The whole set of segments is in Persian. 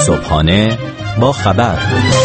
صبحانه با خبر.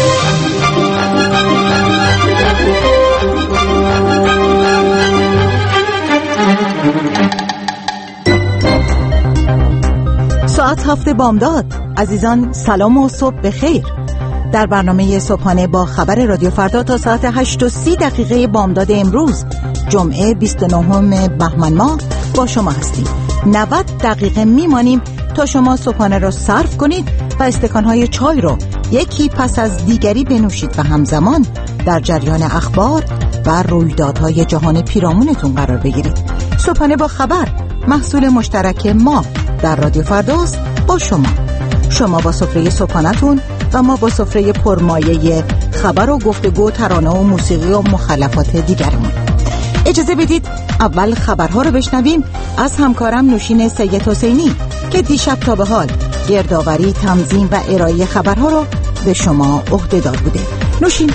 ساعت 7 بامداد. عزیزان سلام و صبح بخیر. در برنامه صبحانه با خبر رادیو فردا تا ساعت 8:30 بامداد امروز جمعه 29 بهمن ماه با شما هستیم. 90 دقیقه میمانیم تا شما صبحانه را صرف کنید و استکانهای چای رو یکی پس از دیگری بنوشید و همزمان در جریان اخبار و رویدادهای جهان پیرامونتون قرار بگیرید. صبحانه با خبر محصول مشترک ما در رادیو فرداست با شما با سفره صبحانه‌تون و ما با سفره پرمایه خبر و گفتگو، ترانه و موسیقی و مخلفات دیگرمون. اجازه بدید اول خبرها رو بشنویم از همکارم نوشین سید حسینی که دیشب تا به حال گردآوری، تنظیم و ارائه خبرها رو به شما عهده‌دار بوده. نوشین،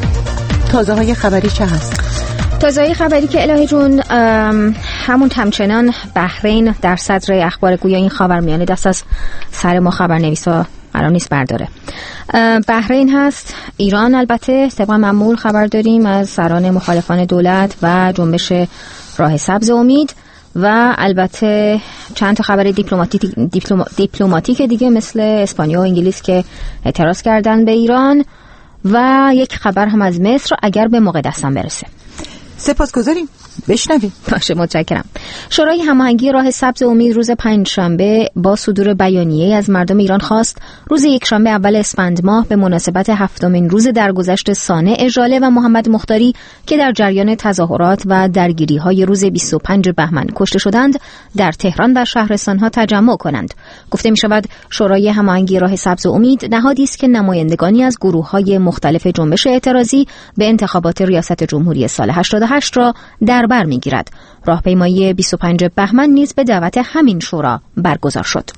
تازه های خبری چه هست؟ تازه های خبری که الهی جون همون همچنان بحرین در صدر اخبار، گویا این خاورمیانه دست از سر ما خبرنویسا قرار نیست برداره. بحرین هست، ایران البته طبق معمول خبر داریم از سران مخالفان دولت و جنبش راه سبز امید و البته چند تا خبر دیپلماتیک دیگه مثل اسپانیا و انگلیس که اعتراض کردن به ایران و یک خبر هم از مصر اگر به موقع دستم برسه. سپاسگزاریم. بشنویم. باشه، متشکرم. شورای هماهنگی راه سبز امید روز پنجشنبه با صدور بیانیه از مردم ایران خواست روز یکشنبه اول اسفند ماه به مناسبت 7مین روز درگذشت صانع ژاله و محمد مختاری که در جریان تظاهرات و درگیری‌های روز 25 بهمن کشته شدند در تهران و شهرستان‌ها تجمع کنند. گفته می‌شود شورای هماهنگی راه سبز امید نهادی است که نمایندگانی از گروه‌های مختلف جنبش اعتراضی به انتخابات ریاست جمهوری سال 88 را در بر می‌گیرد. راهپیمایی 25 بهمن نیز به دعوت همین شورا برگزار شد.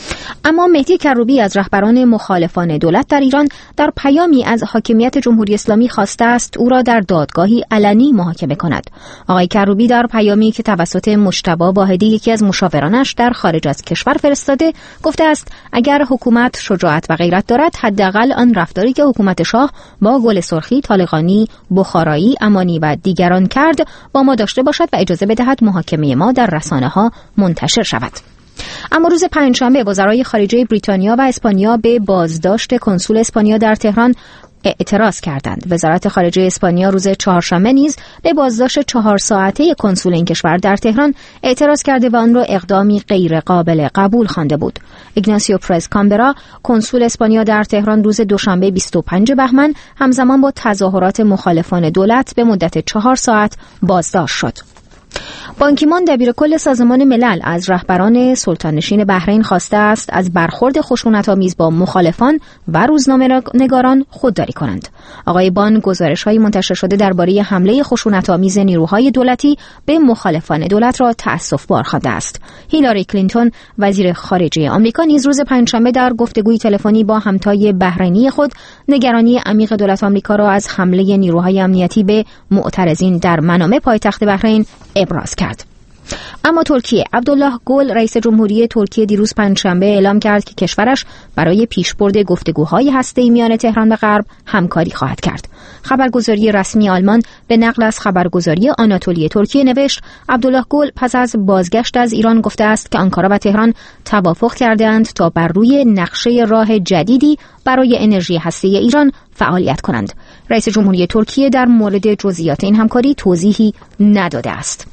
اما مهدی کروبی از رهبران مخالفان دولت در ایران در پیامی از حاکمیت جمهوری اسلامی خواسته است او را در دادگاهی علنی محاکمه کند. آقای کروبی در پیامی که توسط مجتبی واحدی یکی از مشاورانش در خارج از کشور فرستاده گفته است اگر حکومت شجاعت و غیرت دارد حداقل آن رفتاری که حکومت شاه با گل سرخی، طالقانی، بخارایی، امانی و دیگران کرد با ما داشته باشد و اجازه بدهد محاکمه ما در رسانه‌ها منتشر شود. اما روز پنجشنبه وزرای خارجه بریتانیا و اسپانیا به بازداشت کنسول اسپانیا در تهران اعتراض کردند. وزارت خارجه اسپانیا روز چهارشنبه نیز به بازداشت 4 ساعته کنسول این کشور در تهران اعتراض کرده و آن را اقدامی غیر قابل قبول خوانده بود. ایگناسیو پرز کامبرا کنسول اسپانیا در تهران روز دوشنبه 25 بهمن همزمان با تظاهرات مخالفان دولت به مدت 4 ساعت بازداشت شد. بان کی مون دبیرکل سازمان ملل از رهبران سلطاننشین بحرین خواسته است از برخورد خشونت‌آمیز با مخالفان و روزنامه‌نگاران خودداری کنند. آقای بان گزارش‌های منتشر شده درباره حمله خشونت‌آمیز نیروهای دولتی به مخالفان دولت را تأسف‌بار خوانده است. هیلاری کلینتون وزیر خارجه آمریکا نیز روز پنجشنبه در گفتگوی تلفنی با همتای بحرینی خود نگرانی عمیق دولت آمریکا را از حمله نیروهای امنیتی به معترضین در منامه پایتخت بحرین ابراز کرد. اما ترکیه، عبدالله گل رئیس جمهوری ترکیه دیروز پنجشنبه اعلام کرد که کشورش برای پیشبرد گفتگوهای هسته‌ای میان تهران و غرب همکاری خواهد کرد. خبرگزاری رسمی آلمان به نقل از خبرگزاری آناتولی ترکیه نوشت عبدالله گل پس از بازگشت از ایران گفته است که آنکارا و تهران توافق کردند تا بر روی نقشه راه جدیدی برای انرژی هسته‌ای ایران فعالیت کنند. رئیس جمهوری ترکیه در مورد جزئیات این همکاری توضیحی نداده است.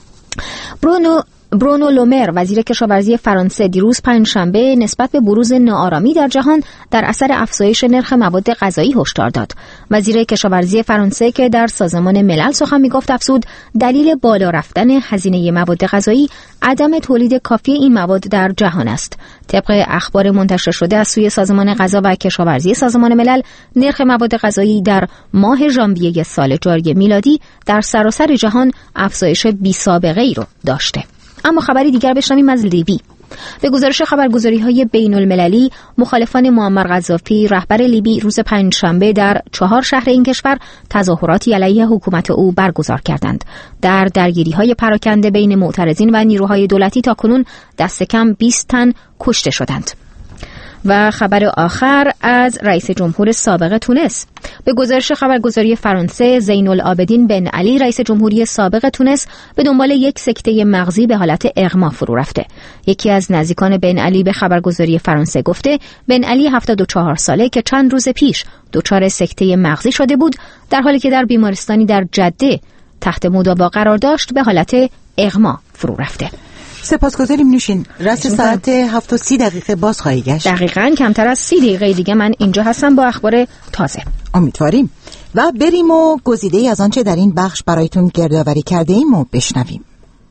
برونو لومر وزیر کشاورزی فرانسه دیروز پنجشنبه نسبت به بروز ناآرامی در جهان در اثر افزایش نرخ مواد غذایی هشدار داد. وزیر کشاورزی فرانسه که در سازمان ملل سخن میگفت افزود دلیل بالا رفتن هزینه مواد غذایی عدم تولید کافی این مواد در جهان است. طبق اخبار منتشر شده از سوی سازمان غذا و کشاورزی سازمان ملل نرخ مواد غذایی در ماه ژانویه سال جاری میلادی در سراسر جهان افزایش بی‌سابقه‌ای رو داشته. اما خبری دیگر بشنویم از لیبی. به گزارش خبرگزاری‌های بین‌المللی، مخالفان معمر قذافی رهبر لیبی روز پنجشنبه در 4 شهر این کشور تظاهراتی علیه حکومت او برگزار کردند. در درگیری‌های پراکنده بین معترضین و نیروهای دولتی تاکنون دست کم 20 تن کشته شدند. و خبر آخر از رئیس جمهور سابق تونس. به گزارش خبرگزاری فرانسه، زین العابدین بن علی رئیس جمهوری سابق تونس به دنبال یک سکته مغزی به حالت اغما فرو رفته. یکی از نزدیکان بن علی به خبرگزاری فرانسه گفته بن علی 74 ساله که چند روز پیش دچار سکته مغزی شده بود، در حالی که در بیمارستانی در جده تحت مداوا قرار داشت به حالت اغما فرو رفته. سپاسگزاریم نوشین. رأس ساعت 7:30 باز خواهی گشت. دقیقاً کمتر از 30 دقیقه دیگه من اینجا هستم با اخبار تازه. امیدواریم. و بریم و گزیده‌ای از آنچه در این بخش برایتون گردآوری کرده ایم و بشنویم.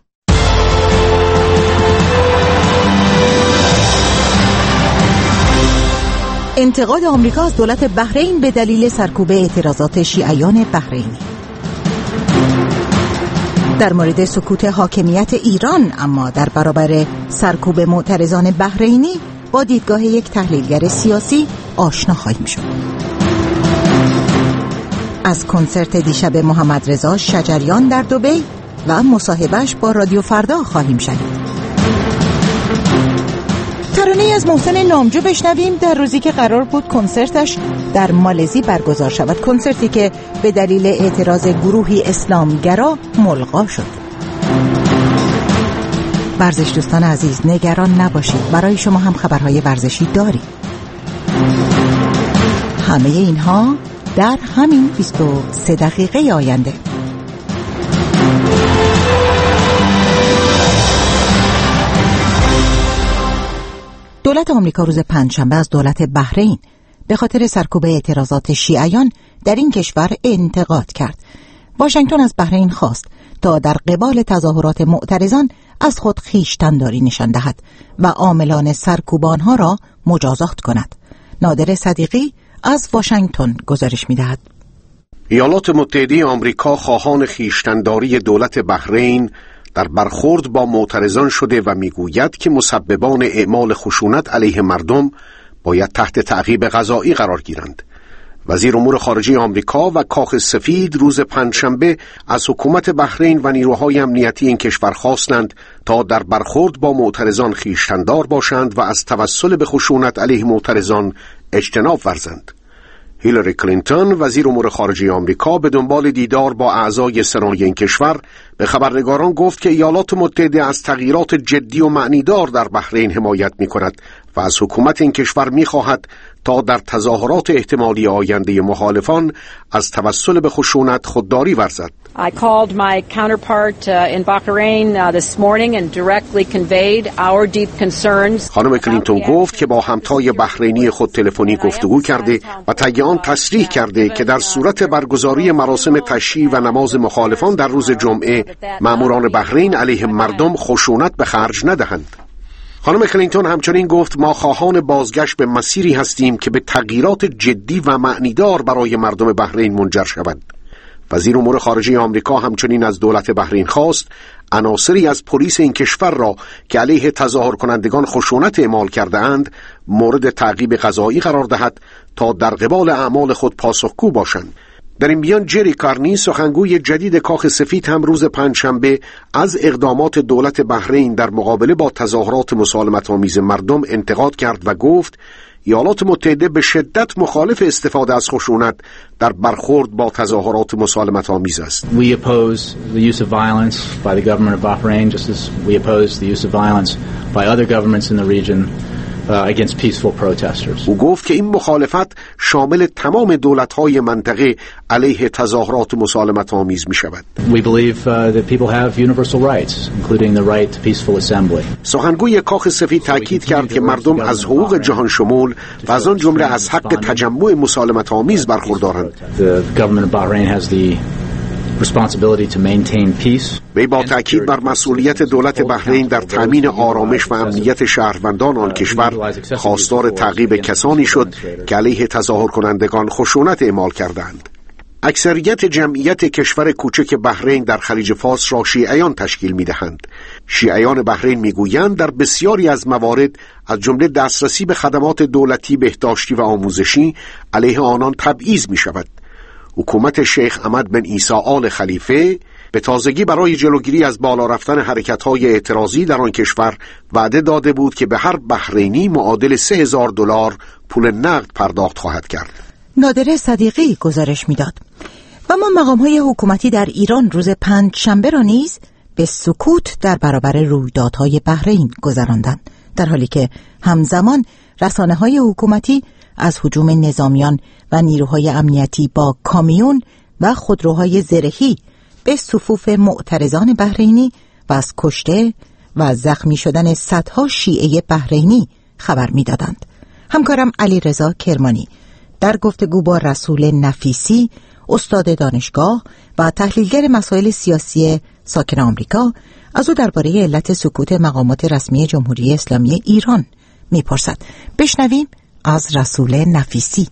انتقاد آمریکا از دولت بحرین به دلیل سرکوب اعتراضات شیعیان بحرینی. در مورد سکوت حاکمیت ایران اما در برابر سرکوب معترضان بحرینی با دیدگاه یک تحلیلگر سیاسی آشنا خواهیم شد. از کنسرت دیشب محمد رضا شجریان در دبی و مصاحبهش با رادیو فردا خواهیم شنید. ترانه‌ای از محسن نامجو بشنویم در روزی که قرار بود کنسرتش در مالزی برگزار شود، کنسرتی که به دلیل اعتراض گروهی اسلامگرا ملغا شد. ورزش دوستان عزیز، نگران نباشید، برای شما هم خبرهای ورزشی داریم. همه اینها در همین 23 دقیقه آینده. دولت آمریکا روز پنجشنبه از دولت بحرین به خاطر سرکوب اعتراضات شیعیان در این کشور انتقاد کرد. واشنگتن از بحرین خواست تا در قبال تظاهرات معترضان از خود خویشتن‌داری نشان دهد و عاملان سرکوب آنها را مجازات کند. نادر صدیقی از واشنگتن گزارش می‌دهد. ایالات متحده آمریکا خواهان خویشتن‌داری دولت بحرین در برخورد با معترضان شده و میگوید که مسببان اعمال خشونت علیه مردم باید تحت تعقیب قضایی قرار گیرند. وزیر امور خارجه آمریکا و کاخ سفید روز پنجشنبه از حکومت بحرین و نیروهای امنیتی این کشور خواستند تا در برخورد با معترضان خویشتن‌دار باشند و از توسل به خشونت علیه معترضان اجتناب ورزند. هیلاری کلینتون وزیر امور خارجه آمریکا به دنبال دیدار با اعضای سنای این کشور به خبرنگاران گفت که ایالات متحده از تغییرات جدی و معنیدار در بحرین حمایت می‌کند و از حکومت این کشور می‌خواهد تا در تظاهرات احتمالی آینده مخالفان از توسل به خشونت خودداری ورزد. I called my counterpart in Bahrain this morning and directly conveyed our deep concerns. خانم کلینتون گفت که با همتای بحرینی خود تلفنی گفتگو کرده و طی آن تصریح کرده که در صورت برگزاری مراسم تشییع و نماز مخالفان در روز جمعه ماموران بحرین علیه مردم خشونت به خرج ندهند. خانم کلینتون همچنین گفت ما خواهان بازگشت به مسیری هستیم که به تغییرات جدی و معنیدار برای مردم بحرین منجر شود. وزیر امور خارجه آمریکا همچنین از دولت بحرین خواست عناصری از پلیس این کشور را که علیه تظاهر کنندگان خشونت اعمال کرده اند مورد تعقیب قضایی قرار دهد تا در قبال اعمال خود پاسخگو باشند. در این میان جری کارنی سخنگوی جدید کاخ سفید هم روز پنجشنبه از اقدامات دولت بحرین در مقابله با تظاهرات مسالمت‌آمیز مردم انتقاد کرد و گفت ایالات متحده به شدت مخالف استفاده از خشونت در برخورد با تظاهرات مسالمت‌آمیز است. We oppose the use of violence by the government of Bahrain just as we oppose the use of violence by other governments in the region against peaceful protesters. او گفت که این مخالفت شامل تمام دولت‌های منطقه علیه تظاهرات مسالمت‌آمیز می‌شود. We believe that people have universal rights including the right to peaceful assembly. سخنگوی کاخ سفید تاکید کرد که مردم از حقوق جهان شمول و از آن جمله از حق تجمع مسالمت‌آمیز برخوردارند. The government of Bahrain has the responsibility to maintain peace. وی با تأکید بر مسئولیت دولت بحرین در تأمین آرامش و امنیت شهروندان آن کشور خواستار تعقیب کسانی شد که علیه تظاهر کنندگان خشونت اعمال کردند. اکثریت جمعیت کشور کوچک بحرین در خلیج فارس را شیعیان تشکیل می‌دهند. شیعیان بحرین می‌گویند در بسیاری از موارد از جمله دسترسی به خدمات دولتی، بهداشتی و آموزشی علیه آنان تبعیض می‌شود. حکومت شیخ احمد بن عیسی آل خلیفه به تازگی برای جلوگیری از بالا رفتن حرکت‌های اعتراضی در آن کشور وعده داده بود که به هر بحرینی معادل $3000 پول نقد پرداخت خواهد کرد. نادر صدیقی گزارش می‌داد. و ما مقام‌های حکومتی در ایران روز پنجشنبه را نیز به سکوت در برابر رویدادهای بحرین گذراندند، در حالی که همزمان رسانه‌های حکومتی از هجوم نظامیان و نیروهای امنیتی با کامیون و خودروهای زرهی به صفوف معترضان بحرینی و از کشته و زخمی شدن صدها شیعه بحرینی خبر می‌دادند. همکارم علیرضا کرمانی در گفتگو با رسول نفیسی، استاد دانشگاه و تحلیلگر مسائل سیاسی ساکن آمریکا، از او درباره علت سکوت مقامات رسمی جمهوری اسلامی ایران میپرسد. بشنویم از رسول نفیسی.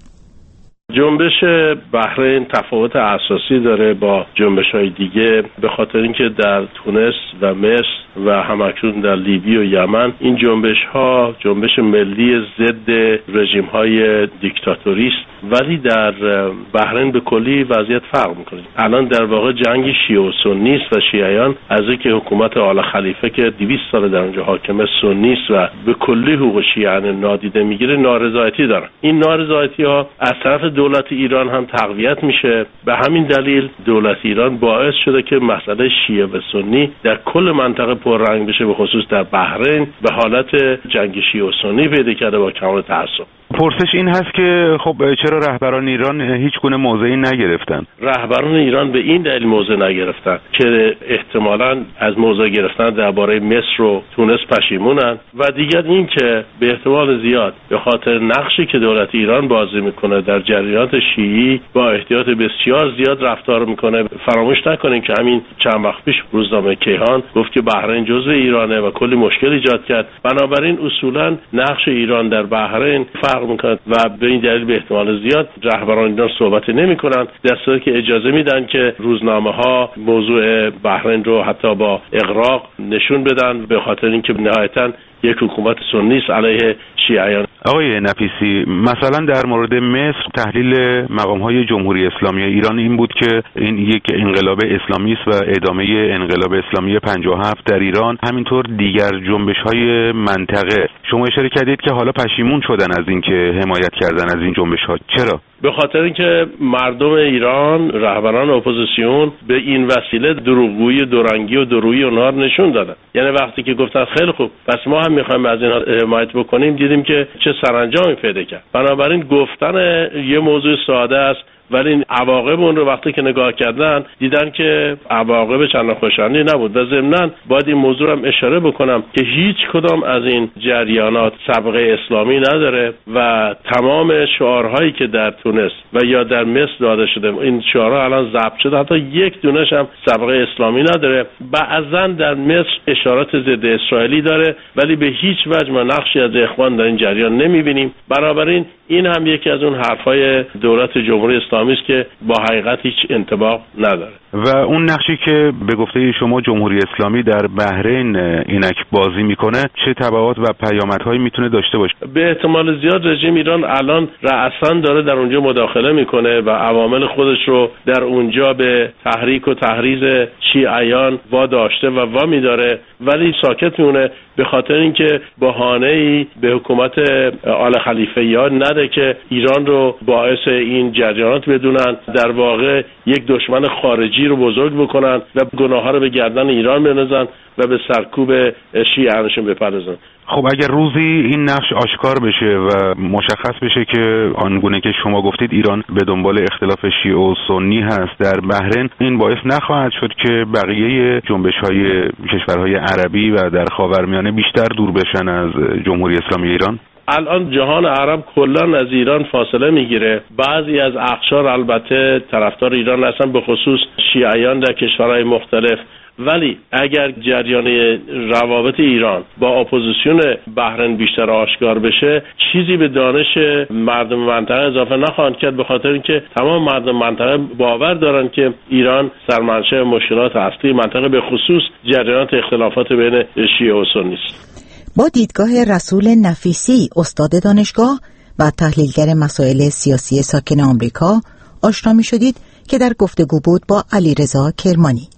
جنبش بحرین تفاوت اساسی داره با جنبش‌های دیگه، به خاطر اینکه در تونس و مصر و همکنون در لیبی و یمن این جنبش‌ها جنبش ملی ضد رژیم‌های دیکتاتوری است، ولی در بحرین به کلی وضعیت فرق می‌کنه. الان در واقع جنگ شیعه و سنی است و شیعیان از اینکه حکومت آل خلیفه که 200 سال در اونجا حاکمه سنی است و به کلی حقوق شیعیان نادیده میگیره نارضایتی دارن. این نارضایتی‌ها از طرف دولت ایران هم تقویت میشه. به همین دلیل دولت ایران باعث شده که مسئله شیعه و سنی در کل منطقه پررنگ بشه، به خصوص در بحرین به حالت جنگ شیعه و سنی پیدا کرده با کمال تعصب. پرسش این هست که خب چرا رهبران ایران هیچ گونه موضعی نگرفتن؟ رهبران ایران به این دلیل موضع نگرفتن که احتمالاً از موضع گرفتن درباره مصر و تونس پشیمونن و دیگر این که به احتمال زیاد به خاطر نقشی که دولت ایران بازی میکنه در جریانات شیعی با احتیاط بسیار زیاد رفتار میکنه. فراموش نکنیم که همین چند وقت پیش روزنامه کیهان گفت که بحرین جزو ایرانه و کلی مشکل ایجاد کرد. بنابراین اصولاً نقش ایران در بحرین میکنند و به این دلیل به احتمال زیاد رهبران ایران صحبت نمیکنن، در صورتی که اجازه میدن که روزنامه ها موضوع بحرین رو حتی با اغراق نشون بدن، به خاطر اینکه نهایتاً یک حکومت سنی است علیه شیعیان. آقای نفیسی، مثلا در مورد مصر تحلیل مقام‌های جمهوری اسلامی ایران این بود که این یک انقلاب اسلامی است و ادامه انقلاب اسلامی 57 در ایران، همینطور دیگر جنبش‌های منطقه. شما اشاره کردید که حالا پشیمون شدن از اینکه حمایت کردن از این جنبش‌ها. چرا؟ به خاطر اینکه مردم ایران، رهبران اپوزیسیون به این وسیله دروغگویی دورنگی و دورویی اونها نشون دادن. یعنی وقتی که گفتن خیلی خوب پس ما هم می‌خوایم از اینها حمایت بکنیم، دیدیم که چه سرانجامی پیدا کرد. بنابراین گفتن یه موضوع ساده است، ولی این عواقب اون رو وقتی که نگاه کردن دیدن که عواقب چندان خوشایندی نبود. و ضمناً باید این موضوع هم اشاره بکنم که هیچ کدام از این جریانات سابقه اسلامی نداره و تمام شعارهایی که در تونس و یا در مصر داده شده، این شعارها الان ضبط شده، حتی یک دونش هم سابقه اسلامی نداره. بعضاً در مصر اشارات ضد اسرائیلی داره، ولی به هیچ وجه ما نقشی از اخوان در این جریان نمیبینیم. بنابراین این هم یکی از اون حرفای دولت جمهوری اسلامی است که با حقیقت هیچ انطباق نداره. و اون نقشی که به گفته شما جمهوری اسلامی در بحرین اینک بازی میکنه چه تبعات و پیامدهایی میتونه داشته باشه؟ به احتمال زیاد رژیم ایران الان رأساً داره در اونجا مداخله میکنه و عوامل خودش رو در اونجا به تحریک و تحریض شیعیان واداشته و وامی داره، ولی ساکت میمونه به خاطر اینکه بهانه‌ای به حکومت آل خلیفه‌یان نده که ایران رو باعث این جریانات بدونن، در واقع یک دشمن خارجی رو بزرگ بکنن و گناه‌ها رو به گردن ایران بندازن و به سرکوب شیعیانشون بپردازن. خب اگر روزی این نقش آشکار بشه و مشخص بشه که آنگونه که شما گفتید ایران به دنبال اختلاف شیعه و سنی هست در بحرین، این باعث نخواهد شد که بقیه جنبش‌های کشورهای عربی و در خاورمیانه بیشتر دور بشن از جمهوری اسلامی ایران؟ الان جهان عرب کلاً از ایران فاصله میگیره. بعضی از اقشار البته طرفدار ایران هستن، به خصوص شیعیان در کشورهای مختلف، ولی اگر جریان روابط ایران با اپوزیسیون بحرین بیشتر آشکار بشه، چیزی به دانش مردم منطقه اضافه نخواهند کرد، به خاطر اینکه تمام مردم منطقه باور دارن که ایران سرمنشأ مشکلات اصلی منطقه به خصوص جریانات اختلافات بین شیعه و سنی است. با دیدگاه رسول نفیسی، استاد دانشگاه و تحلیلگر مسائل سیاسی ساکن آمریکا، آشنا می شدید که در گفتگو بود با علیرضا کرمانی.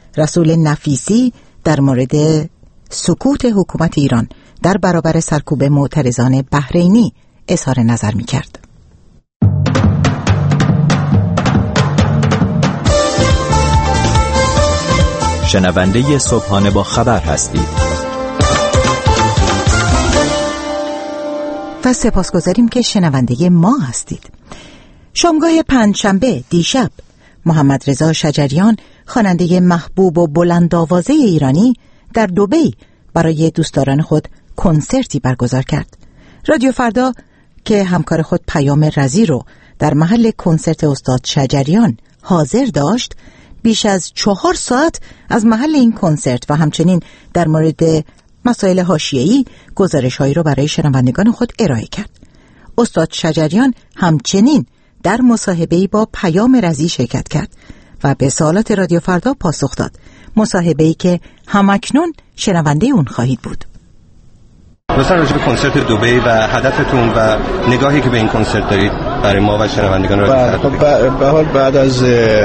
رسول نفیسی در مورد سکوت حکومت ایران در برابر سرکوب معترضان بحرینی اظهار نظر می‌کرد. شنونده صبحانه با خبر هستید و سپاسگزاریم که شنونده ما هستید. شامگاه پنجشنبه دیشب محمد رضا شجریان، خواننده محبوب و بلند آوازه ایرانی، در دبی برای دوستداران خود کنسرتی برگزار کرد. رادیو فردا که همکار خود پیام رضی رو در محل کنسرت استاد شجریان حاضر داشت، بیش از 4 ساعت از محل این کنسرت و همچنین در مورد مسائل حاشیه‌ای گزارش‌هایی رو برای شنوندگان خود ارائه کرد. استاد شجریان همچنین در مصاحبه‌ای با پیام رضی شرکت کرد و به سوالات رادیو فردا پاسخ داد. مصاحبه‌ای که همکنون شنونده اون خواهید بود. مثلا راجع به کنسرت دبی و هدفتون و نگاهی که به این کنسرت دارید برای ما و شنوندگان رادیو فردا. به حال بعد از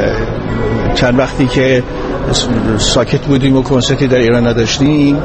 چند وقتی که ساکت بودیم و کنسرتی در ایران نداشتیم،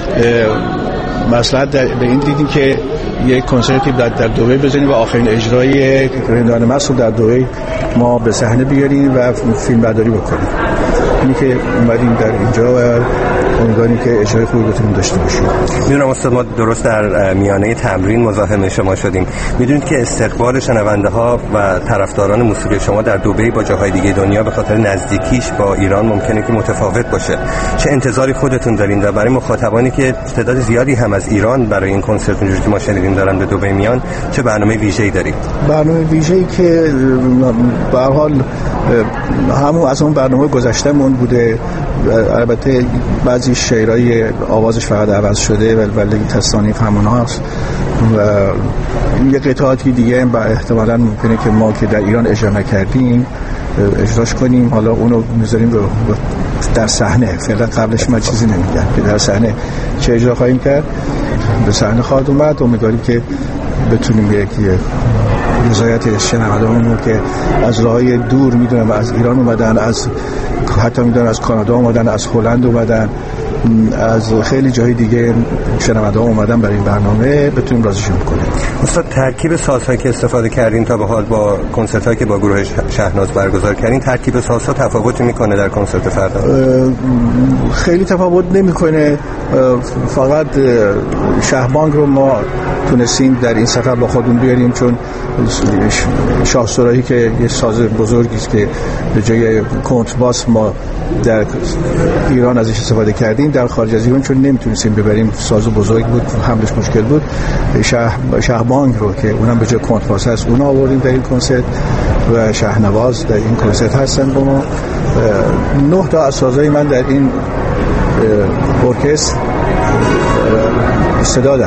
مصلحت به این دیدیم که یک کنسرتی در دبی بزنیم و آخرین اجرای رندان مصر در دبی ما به صحنه بیاریم و فیلم برداری بکنیم. اینی که اومدیم در اینجا و امیدواریم که اجرای خوبی بتونیم داشته باشیم. میدونم استاد ما درست در میانه تمرین مزاحم شما شدیم. میدونید که استقبال شنونده ها و طرفداران موسیقی شما در دبی با جاهای دیگه دنیا به خاطر نزدیکیش با ایران ممکنه که متفاوت باشه. چه انتظاری خودتون دارین و برای مخاطبانی که تعداد زیادی هم از ایران برای این کنسرت اونجوری که ما شنیدیم دارن به دبی میان، چه برنامه ویژه‌ای دارید؟ برنامه ویژه‌ای که به هر حال همون از اون برنامه گذشتهمون بوده. البته بعضی شعرهای آوازش فقط عوض شده ولی تصانیف همون هاست و یه قطعاتی دیگه و احتمالاً ممکنه که ما که در ایران اجرا نکردیم اجراش کنیم. حالا اونو میذاریم در صحنه. فعلا قبلش من چیزی نمیگم که در صحنه چه اجرا خواهیم کرد. به صحنه خواهد اومد و امیدواریم که بتونیم یک رضایت شنوندگانمون که از راههای دور میدونن و از ایران اومدن، از حتی میدونن از کانادا اومدن، از هلند اومدن، از خیلی جای دیگه شنوندگان اومدن برای این برنامه، بتونیم راضیشون کنیم. استاد ترکیب سازهایی که استفاده کردین تا به حال با کنسرتایی که با گروه شهناز برگزار کردین، ترکیب سازها تفاوتی میکنه در کنسرت فردا؟ خیلی تفاوت نمیکنه. فقط شهبانگ رو ما تونستیم در این سفر با خودمون بیاریم، چون شاه سراهی که یه ساز بزرگی است که به جای کنترباس ما در ایران ازش استفاده کردیم، در خارج از ایران چون نمیتونستیم ببریم، ساز بزرگ بود، حملش مشکل بود، شهبانگ رو که اونم به جای کنترباس هست اون آوردیم در این کنسرت و شهنواز در این کنسرت هستن با ما. 9 تا از سازهای من در این ارکستر صدا در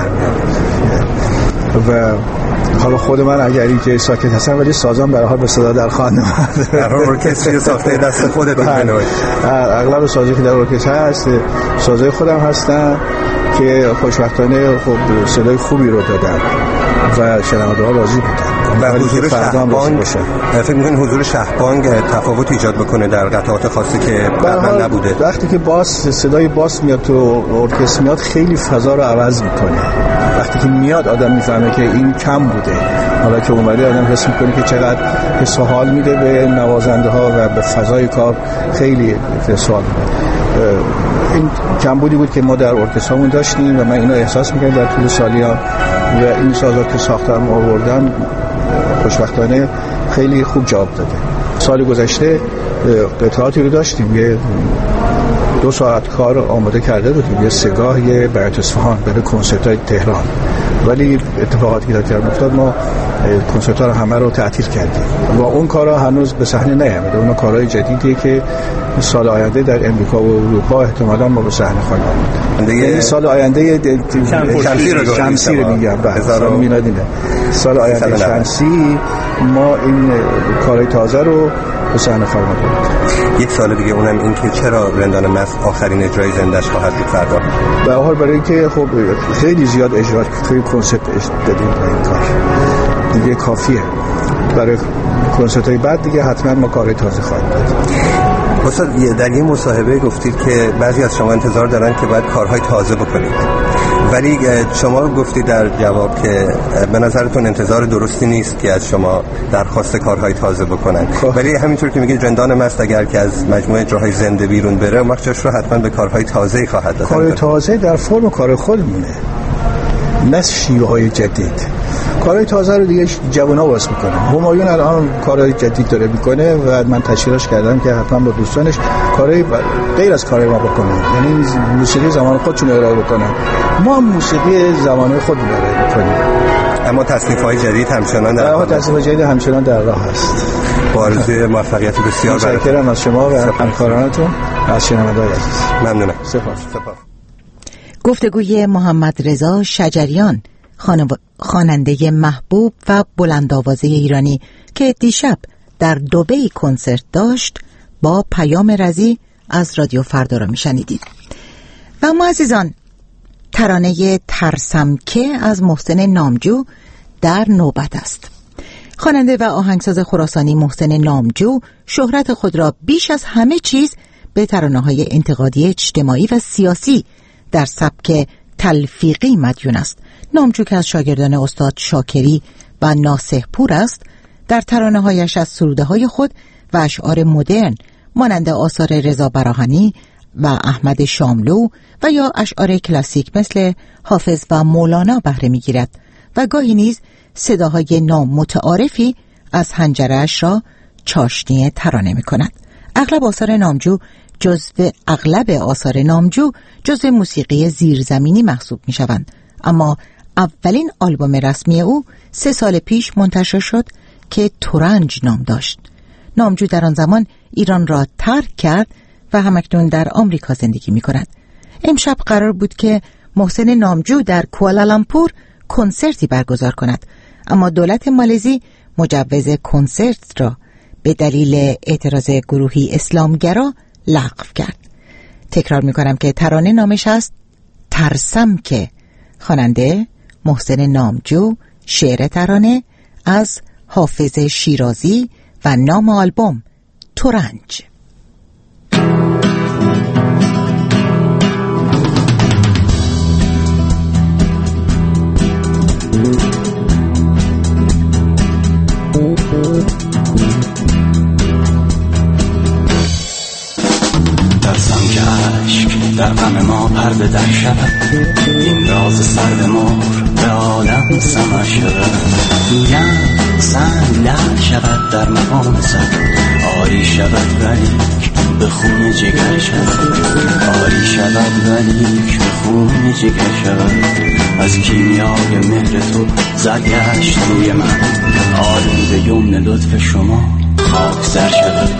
و حالا خود من اگری که ساکت هستم ولی سازم در حال به صدا در خواهند اومد. در ارکستر ساخته دست خودتون بنوید. اغلب سازهایی که در ارکستر هست سازهای خودم هستن که خوشبختانه خب صدای خوبی رو دادن و شنونده‌ها راضی بودن. و حضور شهبانگ فکر می‌کنید حضور شهبانگ تفاوت ایجاد بکنه در قطعات خاصی که قبلا نبوده؟ وقتی که صدای باس میاد تو ارکستر میاد خیلی فضا رو عوض میکنه. وقتی که میاد آدم میفهمه که این کم بوده، حالا که اومده آدم حس میکنه که چقدر حس و حال میده به نوازنده ها و به فضای کار خیلی حس و حال میده. این کمبودی بود که ما در ارکسترمون داشتیم و من اینو احساس میکنم در طول سالیان و این سازها که ساختم آوردم خوشبختانه خیلی خوب جواب داده. سال گذشته قطعاتی رو داشتیم، یه 2 ساعت کار آماده کرده بودیم، یه 3 گاه یه بیات اصفهان برای کنسرت‌های تهران، ولی اتفاقاتی که در تهران افتاد ما کنسرت‌ها رو همه رو تعطیل کردیم و اون کارا هنوز به صحنه نیامده. اون کارهای جدیدیه که سال آینده در امریکا و اروپا احتمالاً ما به صحنه خواهیم آورد. یعنی سال آینده شمسی رو میگم، سال میلادینه، سال آینده شمسی ما این کارهای تازه رو به صحنه خواهیم آورد. یک سال دیگه اونم این که چرا رندان مصر آخرین اجرای زنده‌اش خواهد بود فردا؟ به هر حال برای اینکه خب خیلی زیاد اجرا توی کنسرت دادیم این کار دیگه کافیه. برای کنسرت‌های بعد دیگه حتما ما کارهای تازه خواهیم داد. استاد در این مصاحبه گفتید که بعضی از شما انتظار دارن که باید کارهای تازه بکنید، ولی شما گفتید در جواب که به نظرتون انتظار درستی نیست که از شما درخواست کارهای تازه بکنن، ولی همینطور که میگید زندان مست اگر که از مجموعه جاهای زنده بیرون بره اون وقت جاش رو حتما به کارهای تازه‌ای خواهد داد. کار تازه در فرم کار خودمونه، نه شیوه‌های جدید. کارهای تازه رو دیگه جوونا واسه میکنن. همایون الان کارهای جدید داره میکنه و من تشویقش کردم که حتما با دوستانش کارهای غیر از کارهای ما بکنن، یعنی موسیقی زمان خودشون ارائه بکنن. ما موسیقی زمانه خودمون ارائه میکنیم، اما تصنیف‌های جدید همچنان در راه هست. با آرزوی موفقیت بسیار متشکرم از شما و همکارانتون، از شنوندگان عزیز. ممنونم. سپاس. گفتگوی محمد رضا شجریان، خواننده محبوب و بلندآوازه ایرانی که دیشب در دبی کنسرت داشت، با پیام رضی از رادیو فردا را میشنیدید. و ما عزیزان، ترانه ترسم که از محسن نامجو در نوبت است. خواننده و آهنگساز خراسانی محسن نامجو شهرت خود را بیش از همه چیز به ترانه‌های انتقادی اجتماعی و سیاسی در سبک تلفیقی مدیون است. نامجو که از شاگردان استاد شاکری و ناصح پور است، در ترانه‌هایش از سروده‌های خود و اشعار مدرن مانند آثار رضا براهنی و احمد شاملو و یا اشعار کلاسیک مثل حافظ و مولانا بهره می‌گیرد و گاهی نیز صداهای نامتعارفی از حنجره‌اش را چاشنی ترانه می‌کند. اغلب آثار نامجو جزو موسیقی زیرزمینی محسوب می‌شوند، اما اولین آلبوم رسمی او 3 سال پیش منتشر شد که ترنج نام داشت. نامجو در آن زمان ایران را ترک کرد و همکنون در آمریکا زندگی می‌کند. امشب قرار بود که محسن نامجو در کوالالامپور کنسرتی برگزار کند، اما دولت مالزی مجوز کنسرت را به دلیل اعتراض گروهی اسلامگرا لغو کرد. تکرار می‌کنم که ترانه نامش است ترسم که. خواننده محسن نامجو، شعر ترانه از حافظ شیرازی و نام آلبوم ترنج. ترسم که عشق در غم ما پرده در شود، این راز سرد مهر به عالم سمع شود. گویم سنگ لعل شود در مقام سر، آری شود ولیک به خون جگر شود، آری شود ولیک به خون جگر شود. از کیمیای مهر تو زرگشت روی من، آلوده یمن لطف شما خاک سر شود.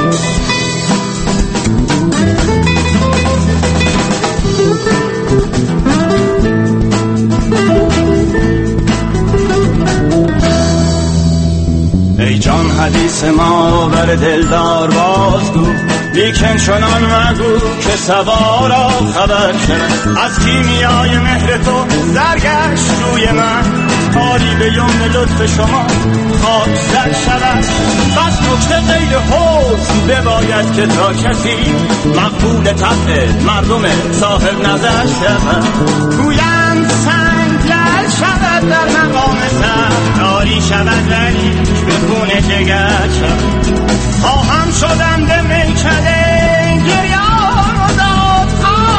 ای جان حدیث ما بر دلدار بازگو، لیکن چنان مگو که سوارا خبر شد. از کیمیای مهر تو زرگشت روی من، آری به یمن لطف شما خاک سر شود. بس نکته غیر حسن بباید که تا کسی مقبول طبع مردم صاحب نظر شود. گویم سنگ لعل شود در مقام سر، آری شود ولی به خون جگر شود. خواهم شدم به میکده گریان و داد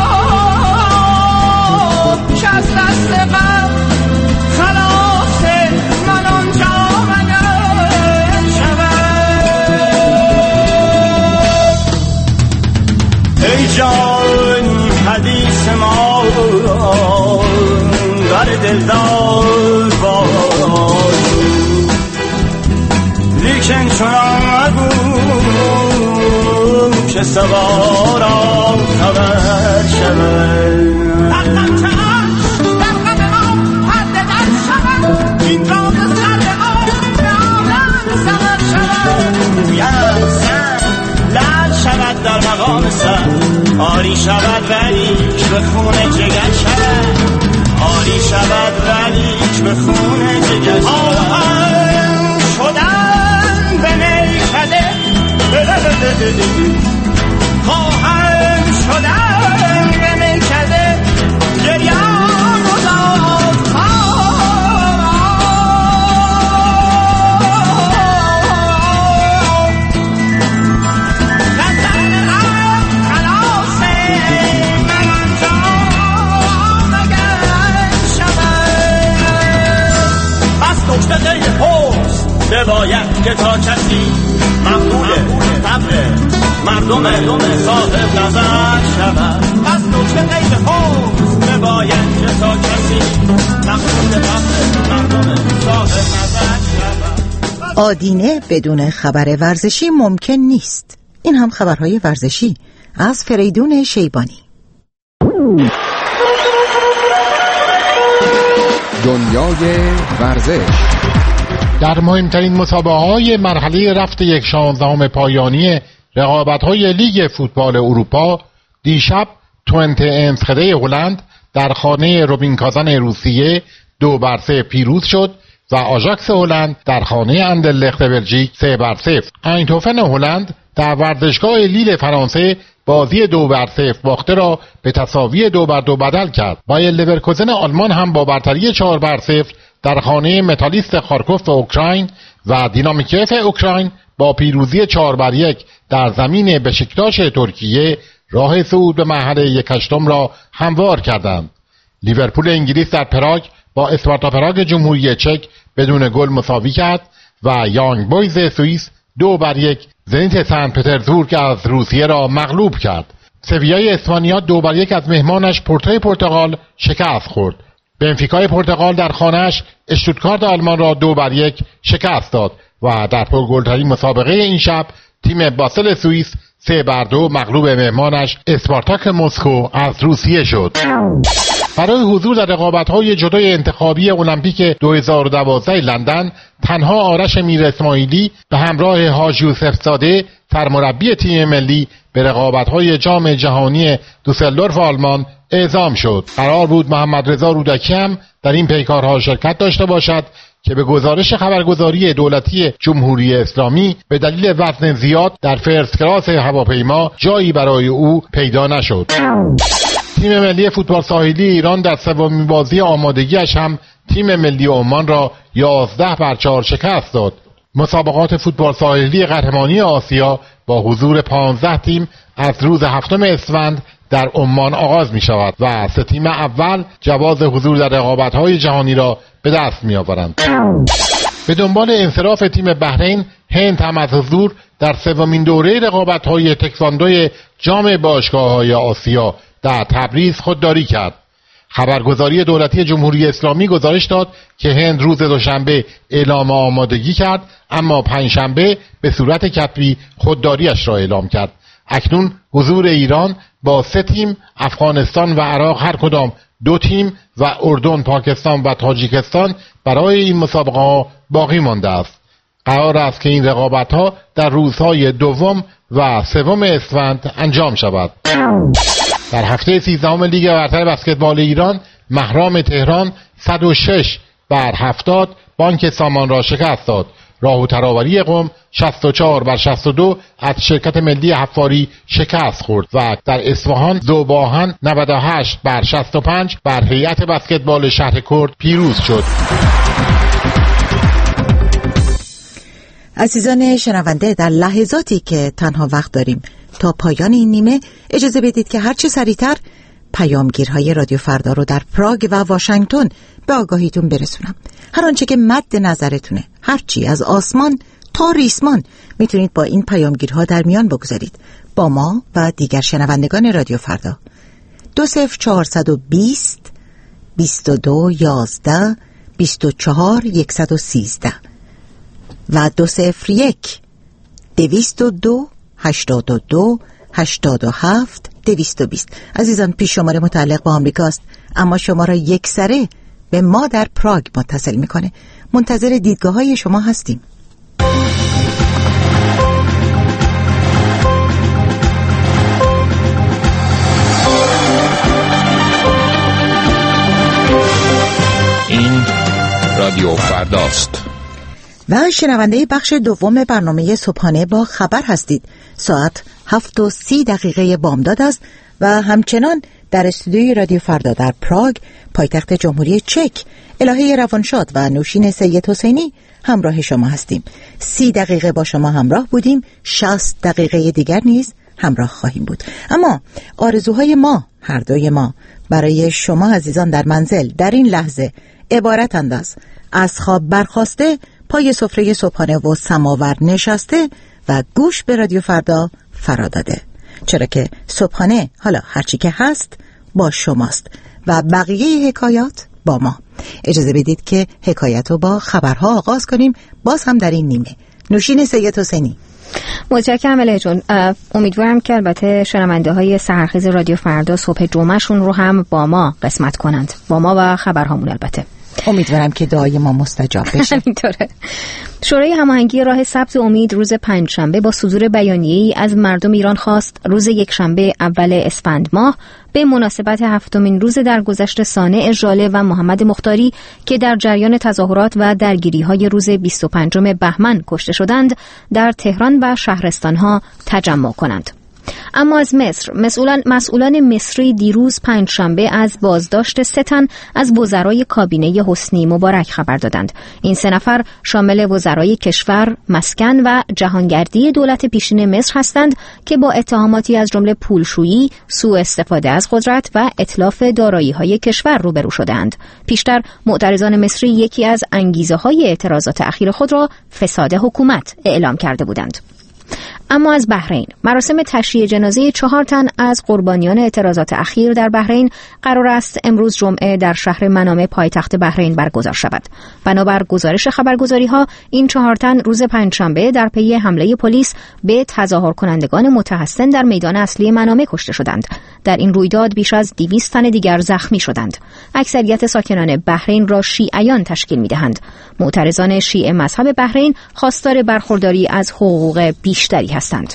خواب، که از دست غم خلاص من آنجا مگر شود. ای جان حدیث ما بر دلدار باز، لیکن چنان مگو که سوارا خبر شود. رفتم که عشق در غم ما پرده در شود، این راز سر ما به عالم سمر شود. گویم سنگ لعل شود در مقام سر، آری شود ولیک به خون جگر شود، آری شود ولیک به خون جگر شود. شدن به میکده خواهم شدن نمیکده گریان و باید که تا کسی مقبول طبع مردم صاحب نظر شود از نکته غیر حوز باید که تا کسی مقبول طبع مردم صاحب نظر شود. آدینه بدون خبر ورزشی ممکن نیست. این هم خبرهای ورزشی از فریدون شیبانی. دنیای ورزش. در مهمترین مسابقه‌های مرحله رفت 1/16 پایانی رقابت‌های لیگ فوتبال اروپا دیشب توئنته انسخده هلند در خانه روبین کازان روسیه 2-0 پیروز شد و آژاکس هلند در خانه اندرلخت بلژیک 3-0. اینتوفن هلند در ورزشگاه لیل فرانسه بازی 2-0 باخته را به تساوی 2-2 بدل کرد. بایر لورکوزن آلمان هم با برتری 4-0 در خانه متالیست خارکوف اوکراین و دینامیکیف اوکراین با پیروزی 4-1 در زمین بشکتاش ترکیه راه صعود به مرحله 1/8 را هموار کردند. لیورپول انگلیس در پراگ با اسپارتا پراگ جمهوری چک بدون گل مساوی کرد و یانگ بویز سوئیس 2-1 زنیت سن پترزبورگ از روسیه را مغلوب کرد. سویای اسپانیا 2-1 از مهمانش پورتوی پرتغال شکست خورد. بنفیکای پرتغال در خانه‌اش اشتوتگارت آلمان را 2-1 شکست داد و در پرگل‌ترین مسابقه این شب تیم باسل سوئیس 3-2 مغلوب مهمانش اسپارتاک مسکو از روسیه شد. برای حضور در رقابت‌های جدای انتخابی المپیک 2012 لندن تنها آرش میر اسماعیلی به همراه حاج یوسف زاده سرمربی تیم ملی به رقابت‌های جام جهانی دوسلدورف آلمان اعزام شد. قرار بود محمد رضا رودکی هم در این پیکارها شرکت داشته باشد که به گزارش خبرگزاری دولتی جمهوری اسلامی به دلیل وزن زیاد در فرست کلاس هواپیما جایی برای او پیدا نشد. تیم ملی فوتبال ساحلی ایران در سومین بازی آمادگیش هم تیم ملی عمان را 11-4 شکست داد. مسابقات فوتبال ساحلی قهرمانی آسیا با حضور 15 تیم از روز 7 اسفند در عمان آغاز می شود و 3 تیم اول جواز حضور در رقابت‌های جهانی را به دست می آورند. به دنبال انصراف تیم بحرین، هند هم از حضور در سومین دوره رقابت‌های تکواندو جام باشگاه‌های آسیا در تبریز خودداری کرد. خبرگزاری دولتی جمهوری اسلامی گزارش داد که هند روز دوشنبه اعلام آمادگی کرد، اما پنجشنبه به صورت کتبی خودداریش را اعلام کرد. اکنون حضور ایران با 3 تیم، افغانستان و عراق هر کدام 2 تیم و اردن، پاکستان و تاجیکستان برای این مسابقه ها باقی مانده است. قرار است که این رقابت ها در روزهای 2 و 3 اسفند انجام شود. در هفته 13 لیگ برتر بسکتبال ایران، مهرام تهران 106-70 بانک سامان را شکست داد. راه و تراوری قم 64-62 از شرکت ملی حفاری شکست خورد و در اصفهان ذوباهن 98-65 بر هیئت بسکتبال شهر کرد پیروز شد. عزیزان شنونده، در لحظاتی که تنها وقت داریم تا پایان این نیمه، اجازه بدید که هرچه سریعتر پیامگیرهای رادیو فردا رو در پراگ و واشنگتن به آگاهیتون برسونم. هر آنچه که مد نظرتونه، هرچی از آسمان تا ریسمان، میتونید با این پیامگیرها در میان بگذارید با ما و دیگر شنوندگان رادیو فردا. 20420 22 11 24 113 و 201 202 82 87 220. عزیزان، پیش شماره متعلق به آمریکاست، اما شما را یک سره به ما در پراگ متصل میکنه. منتظر دیدگاه های شما هستیم. این رادیو فرداست و شنونده بخش دوم برنامه صبحانه با خبر هستید. ساعت 7:30 بامداد است و همچنان در استودیوی رادیو فردا در پراگ پایتخت جمهوری چک الهه روانشاد و نوشین سید حسینی همراه شما هستیم. 30 دقیقه با شما همراه بودیم، 60 دقیقه دیگر نیز همراه خواهیم بود. اما آرزوهای ما، هر دوی ما، برای شما عزیزان در منزل در این لحظه عبارتند از خواب برخاسته، پای سفره صبحانه و سماور نشسته و گوش به رادیو فردا فرا داده، چرا که صبحانه حالا هرچی که هست با شماست و بقیه حکایات با ما. اجازه بدید که حکایت رو با خبرها آغاز کنیم، باز هم در این نیمه. نوشین سید حسینی. متشکرم اله جون. امیدوارم که البته شنونده های سحرخیز رادیو فردا صبح جمعهشون رو هم با ما قسمت کنند، با ما و خبرهامون. البته امیدوارم که دعای ما مستجاب بشه. همینطوره. شورای هماهنگی راه سبز امید روز پنجشنبه با صدور بیانیه‌ای از مردم ایران خواست روز یکشنبه اول اسفند ماه به مناسبت 7مین روز درگذشت صانع ژاله و محمد مختاری که در جریان تظاهرات و درگیری‌های روز 25 بهمن کشته شدند در تهران و شهرستان‌ها تجمع کنند. اما از مصر مسئولان مصری دیروز پنجشنبه از بازداشت 3 تن از وزرای کابینه حسنی مبارک خبر دادند. این 3 نفر شامل وزرای کشور، مسکن و جهانگردی دولت پیشین مصر هستند که با اتهاماتی از جمله پولشویی، سوء استفاده از قدرت و اتلاف دارایی‌های کشور روبرو شدند. پیشتر معترضان مصری یکی از انگیزه‌های اعتراضات اخیر خود را فساد حکومت اعلام کرده بودند. اما از بحرین، مراسم تشییع جنازه 4 تن از قربانیان اعتراضات اخیر در بحرین قرار است امروز جمعه در شهر منامه پایتخت بحرین برگزار شود. بنابر گزارش خبرگزاری‌ها این 4 تن روز پنجشنبه در پی حمله پلیس به تظاهر کنندگان متحسن در میدان اصلی منامه کشته شدند. در این رویداد بیش از 200 تن دیگر زخمی شدند. اکثریت ساکنان بحرین را شیعیان تشکیل می‌دهند. معترضان شیعه مذهب بحرین خواستار برخورداری از حقوق بیشتری هستند.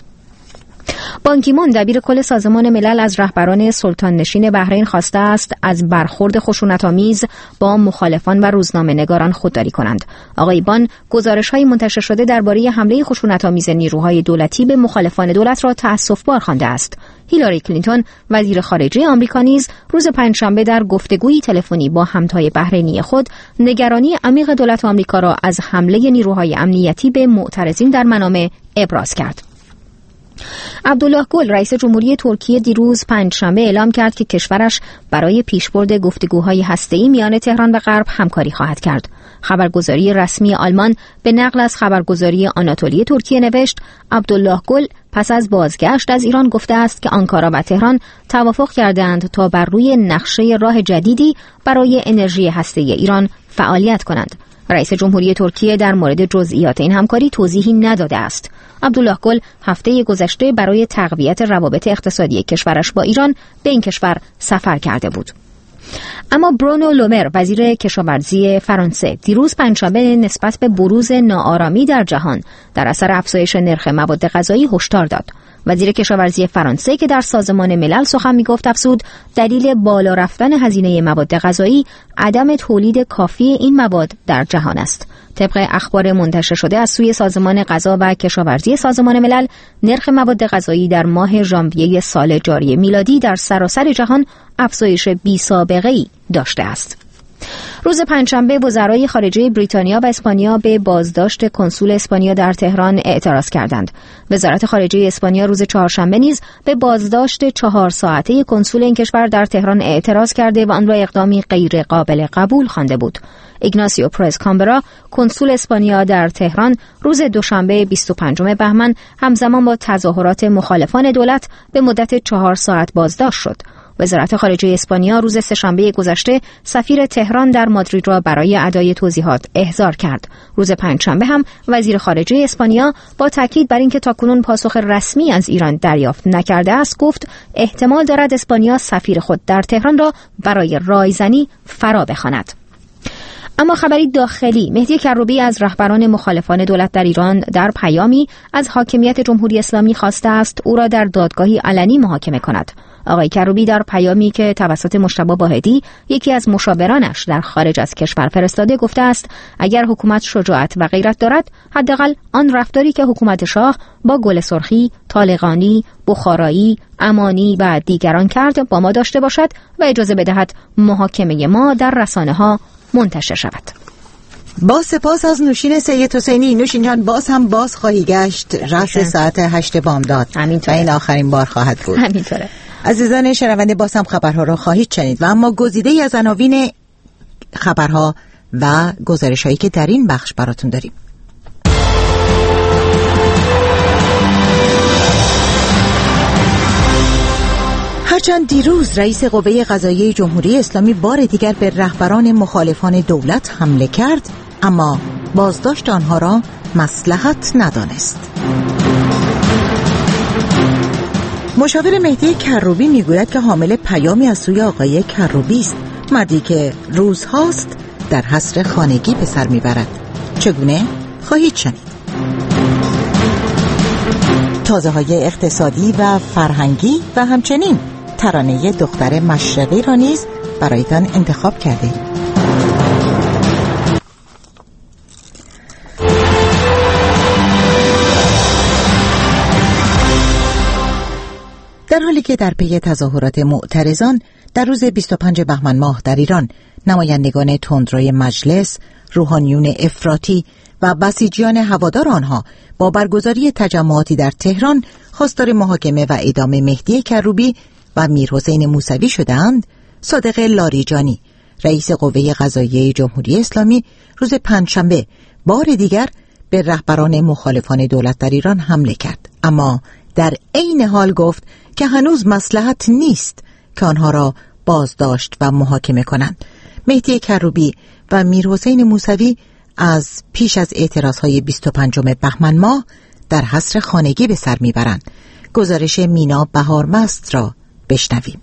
بان کی مون دبیر کل سازمان ملل از رهبران سلطان نشین بحرین خواسته است از برخورد خشونت‌آمیز با مخالفان و روزنامه‌نگاران خودداری کنند. آقای بان گزارش‌های منتشر شده درباره حمله خشونت‌آمیز نیروهای دولتی به مخالفان دولت را تأسف‌بار خوانده است. هیلاری کلینتون وزیر خارجه آمریکا نیز روز پنجشنبه در گفتگویی تلفنی با همتای بحرینی خود نگرانی عمیق دولت آمریکا را از حمله نیروهای امنیتی به معترضین در منامه ابراز کرد. عبدالله گل رئیس جمهوری ترکیه دیروز پنجشنبه اعلام کرد که کشورش برای پیشبرد گفتگوهای هسته‌ای میان تهران و غرب همکاری خواهد کرد. خبرگزاری رسمی آلمان به نقل از خبرگزاری آناتولی ترکیه نوشت عبدالله گل پس از بازگشت از ایران گفته است که آنکارا و تهران توافق کردند تا بر روی نقشه راه جدیدی برای انرژی هسته‌ای ایران فعالیت کنند. رئیس جمهوری ترکیه در مورد جزئیات این همکاری توضیحی نداده است. عبدالله گل هفته گذشته برای تقویت روابط اقتصادی کشورش با ایران به این کشور سفر کرده بود. اما برونو لومر وزیر کشاورزی فرانسه دیروز پنجشنبه نسبت به بروز ناآرامی در جهان در اثر افزایش نرخ مواد غذایی هشدار داد. وزیر کشاورزی فرانسه که در سازمان ملل سخن می‌گفت افزود دلیل بالا رفتن هزینه مواد غذایی عدم تولید کافی این مواد در جهان است. طبق اخبار منتشر شده از سوی سازمان غذا و کشاورزی سازمان ملل، نرخ مواد غذایی در ماه ژانویه سال جاری میلادی در سراسر جهان افزایش بی‌سابقه‌ای داشته است. روز پنجشنبه وزرای خارجه بریتانیا و اسپانیا به بازداشت کنسول اسپانیا در تهران اعتراض کردند. وزارت خارجه اسپانیا روز چهارشنبه نیز به بازداشت 4 ساعته کنسول این کشور در تهران اعتراض کرده و آن را اقدامی غیر قابل قبول خوانده بود. ایگناسیو پرز کامبرا کنسول اسپانیا در تهران روز دوشنبه 25 بهمن همزمان با تظاهرات مخالفان دولت به مدت 4 ساعت بازداشت شد. وزارت خارجه اسپانیا روز سه‌شنبه گذشته سفیر تهران در مادرید را برای ادای توضیحات احضار کرد. روز پنجشنبه هم وزیر خارجه اسپانیا با تاکید بر اینکه تاکنون پاسخ رسمی از ایران دریافت نکرده است گفت احتمال دارد اسپانیا سفیر خود در تهران را برای رایزنی فرا بخواند. اما خبری داخلی، مهدی کروبی از رهبران مخالفان دولت در ایران در پیامی از حاکمیت جمهوری اسلامی خواسته است او را در دادگاهی علنی محاکمه کند. آقای کروبی در پیامی که توسط مجتبی واحدی یکی از مشاورانش در خارج از کشور فرستاده گفته است اگر حکومت شجاعت و غیرت دارد حداقل آن رفتاری که حکومت شاه با گل سرخی، طالقانی، بخارایی، امانی و دیگران کرد با ما داشته باشد و اجازه بدهد محاکمه ما در رسانه‌ها منتشر شود. با سپاس از نوشین سید حسینی. نوشین جان باز هم باز خواهی گشت رأس ساعت 8 بامداد و این آخرین بار خواهد بود. همینطوره. عزیزان شنونده باز هم خبرها را خواهید شنید و اما گزیده‌ای از عناوین خبرها و گزارش‌هایی که در این بخش براتون داریم. هرچند دیروز رئیس قوه قضاییه جمهوری اسلامی بار دیگر به رهبران مخالفان دولت حمله کرد، اما بازداشت آنها را مصلحت ندانست. مشاور مهدی کروبی میگوید که حامل پیامی از سوی آقای کروبی است، مردی که روزهاست در حصر خانگی به سر میبرد. چگونه؟ خواهید شنید. تازه‌های اقتصادی و فرهنگی و همچنین ترانه دختر مشرقی را نیز برایتان انتخاب کرده ایم. در حالی که در پی تظاهرات معترضان در روز 25 بهمن ماه در ایران نمایندگان تندروی مجلس، روحانیون افراطی و بسیجیان هوادار آنها با برگزاری تجمعاتی در تهران خواستار محاکمه و اعدام مهدی کروبی و میرحسین موسوی شدند، صادق لاریجانی رئیس قوه قضاییه جمهوری اسلامی روز پنجشنبه بار دیگر به رهبران مخالفان دولت در ایران حمله کرد، اما در عین حال گفت که هنوز مصلحت نیست که آنها را بازداشت و محاکمه کنند. مهدی کروبی و میرحسین موسوی از پیش از اعتراضهای 25 بهمن ماه در حصر خانگی به سر میبرند. گزارش مینا بهارمست را بشنویم.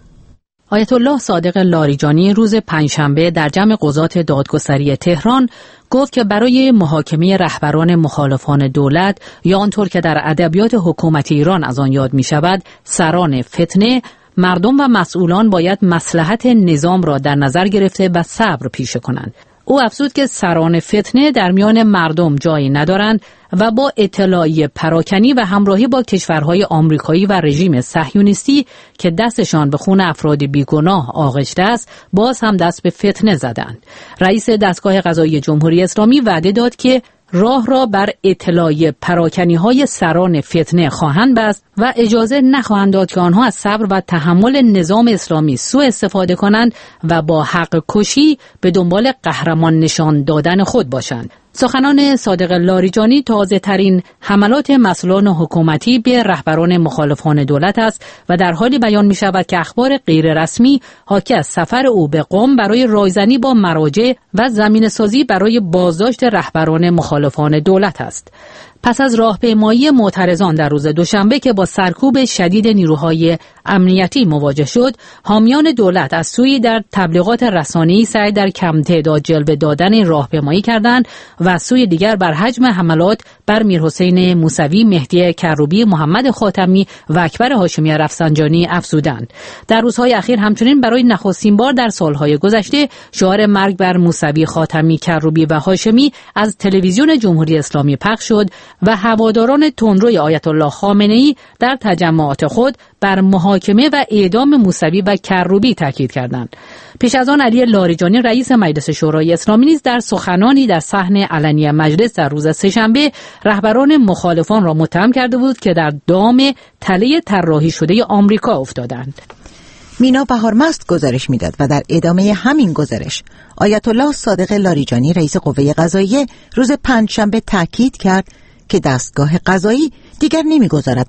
آیت الله صادق لاریجانی روز پنجشنبه در جمع قضات دادگستری تهران گفت که برای محاکمه رهبران مخالفان دولت یا آنطور که در ادبیات حکومت ایران از آن یاد می شود سران فتنه، مردم و مسئولان باید مصلحت نظام را در نظر گرفته و صبر پیشه کنند. او افزود که سران فتنه در میان مردم جایی ندارند و با اطلاعیه پراکنی و همراهی با کشورهای آمریکایی و رژیم صهیونیستی که دستشان به خون افراد بیگناه آغشته است باز هم دست به فتنه زدند. رئیس دستگاه قضایی جمهوری اسلامی وعده داد که راه را بر اطلاعیه پراکنی‌های سران فتنه خواهند بست و اجازه نخواهند داد که آنها از صبر و تحمل نظام اسلامی سوء استفاده کنند و با حق کشی به دنبال قهرمان نشان دادن خود باشند. سخنان صادق لاریجانی تازه ترین حملات مسئولان حکومتی به رهبران مخالفان دولت است و در حالی بیان می شود که اخبار غیر رسمی حاکی از سفر او به قم برای رایزنی با مراجع و زمینه سازی برای بازداشت رهبران مخالفان دولت است. پس از راهپیمایی معترضان در روز دوشنبه که با سرکوب شدید نیروهای امنیتی مواجه شد، حامیان دولت از سوی در تبلیغات رسانه‌ای سعی در کم تعداد جلوه دادن این راهپیمایی کردند و از سوی دیگر بر حجم حملات بر میرحسین موسوی، مهدی کروبی، محمد خاتمی و اکبر هاشمی رفسنجانی افزودند. در روزهای اخیر همچنین برای نخستین بار در سالهای گذشته شعار مرگ بر موسوی، خاتمی، کروبی و هاشمی از تلویزیون جمهوری اسلامی پخش شد و هواداران تندروی آیت الله خامنه‌ای در تجمعات خود بر محاکمه و اعدام موسوی و کروبی تاکید کردند. پیش از آن علی لاریجانی رئیس مجلس شورای اسلامی نیز در سخنانی در صحن علنی مجلس در روز سه‌شنبه رهبران مخالفان را متهم کرده بود که در دام تله طراحی شده آمریکا افتادند. مینا بهارمست گزارش میداد و در ادامه همین گزارش آیت الله صادق لاریجانی رئیس قوه قضاییه روز پنجشنبه تاکید کرد که دستگاه قضایی دیگر نمیگذارد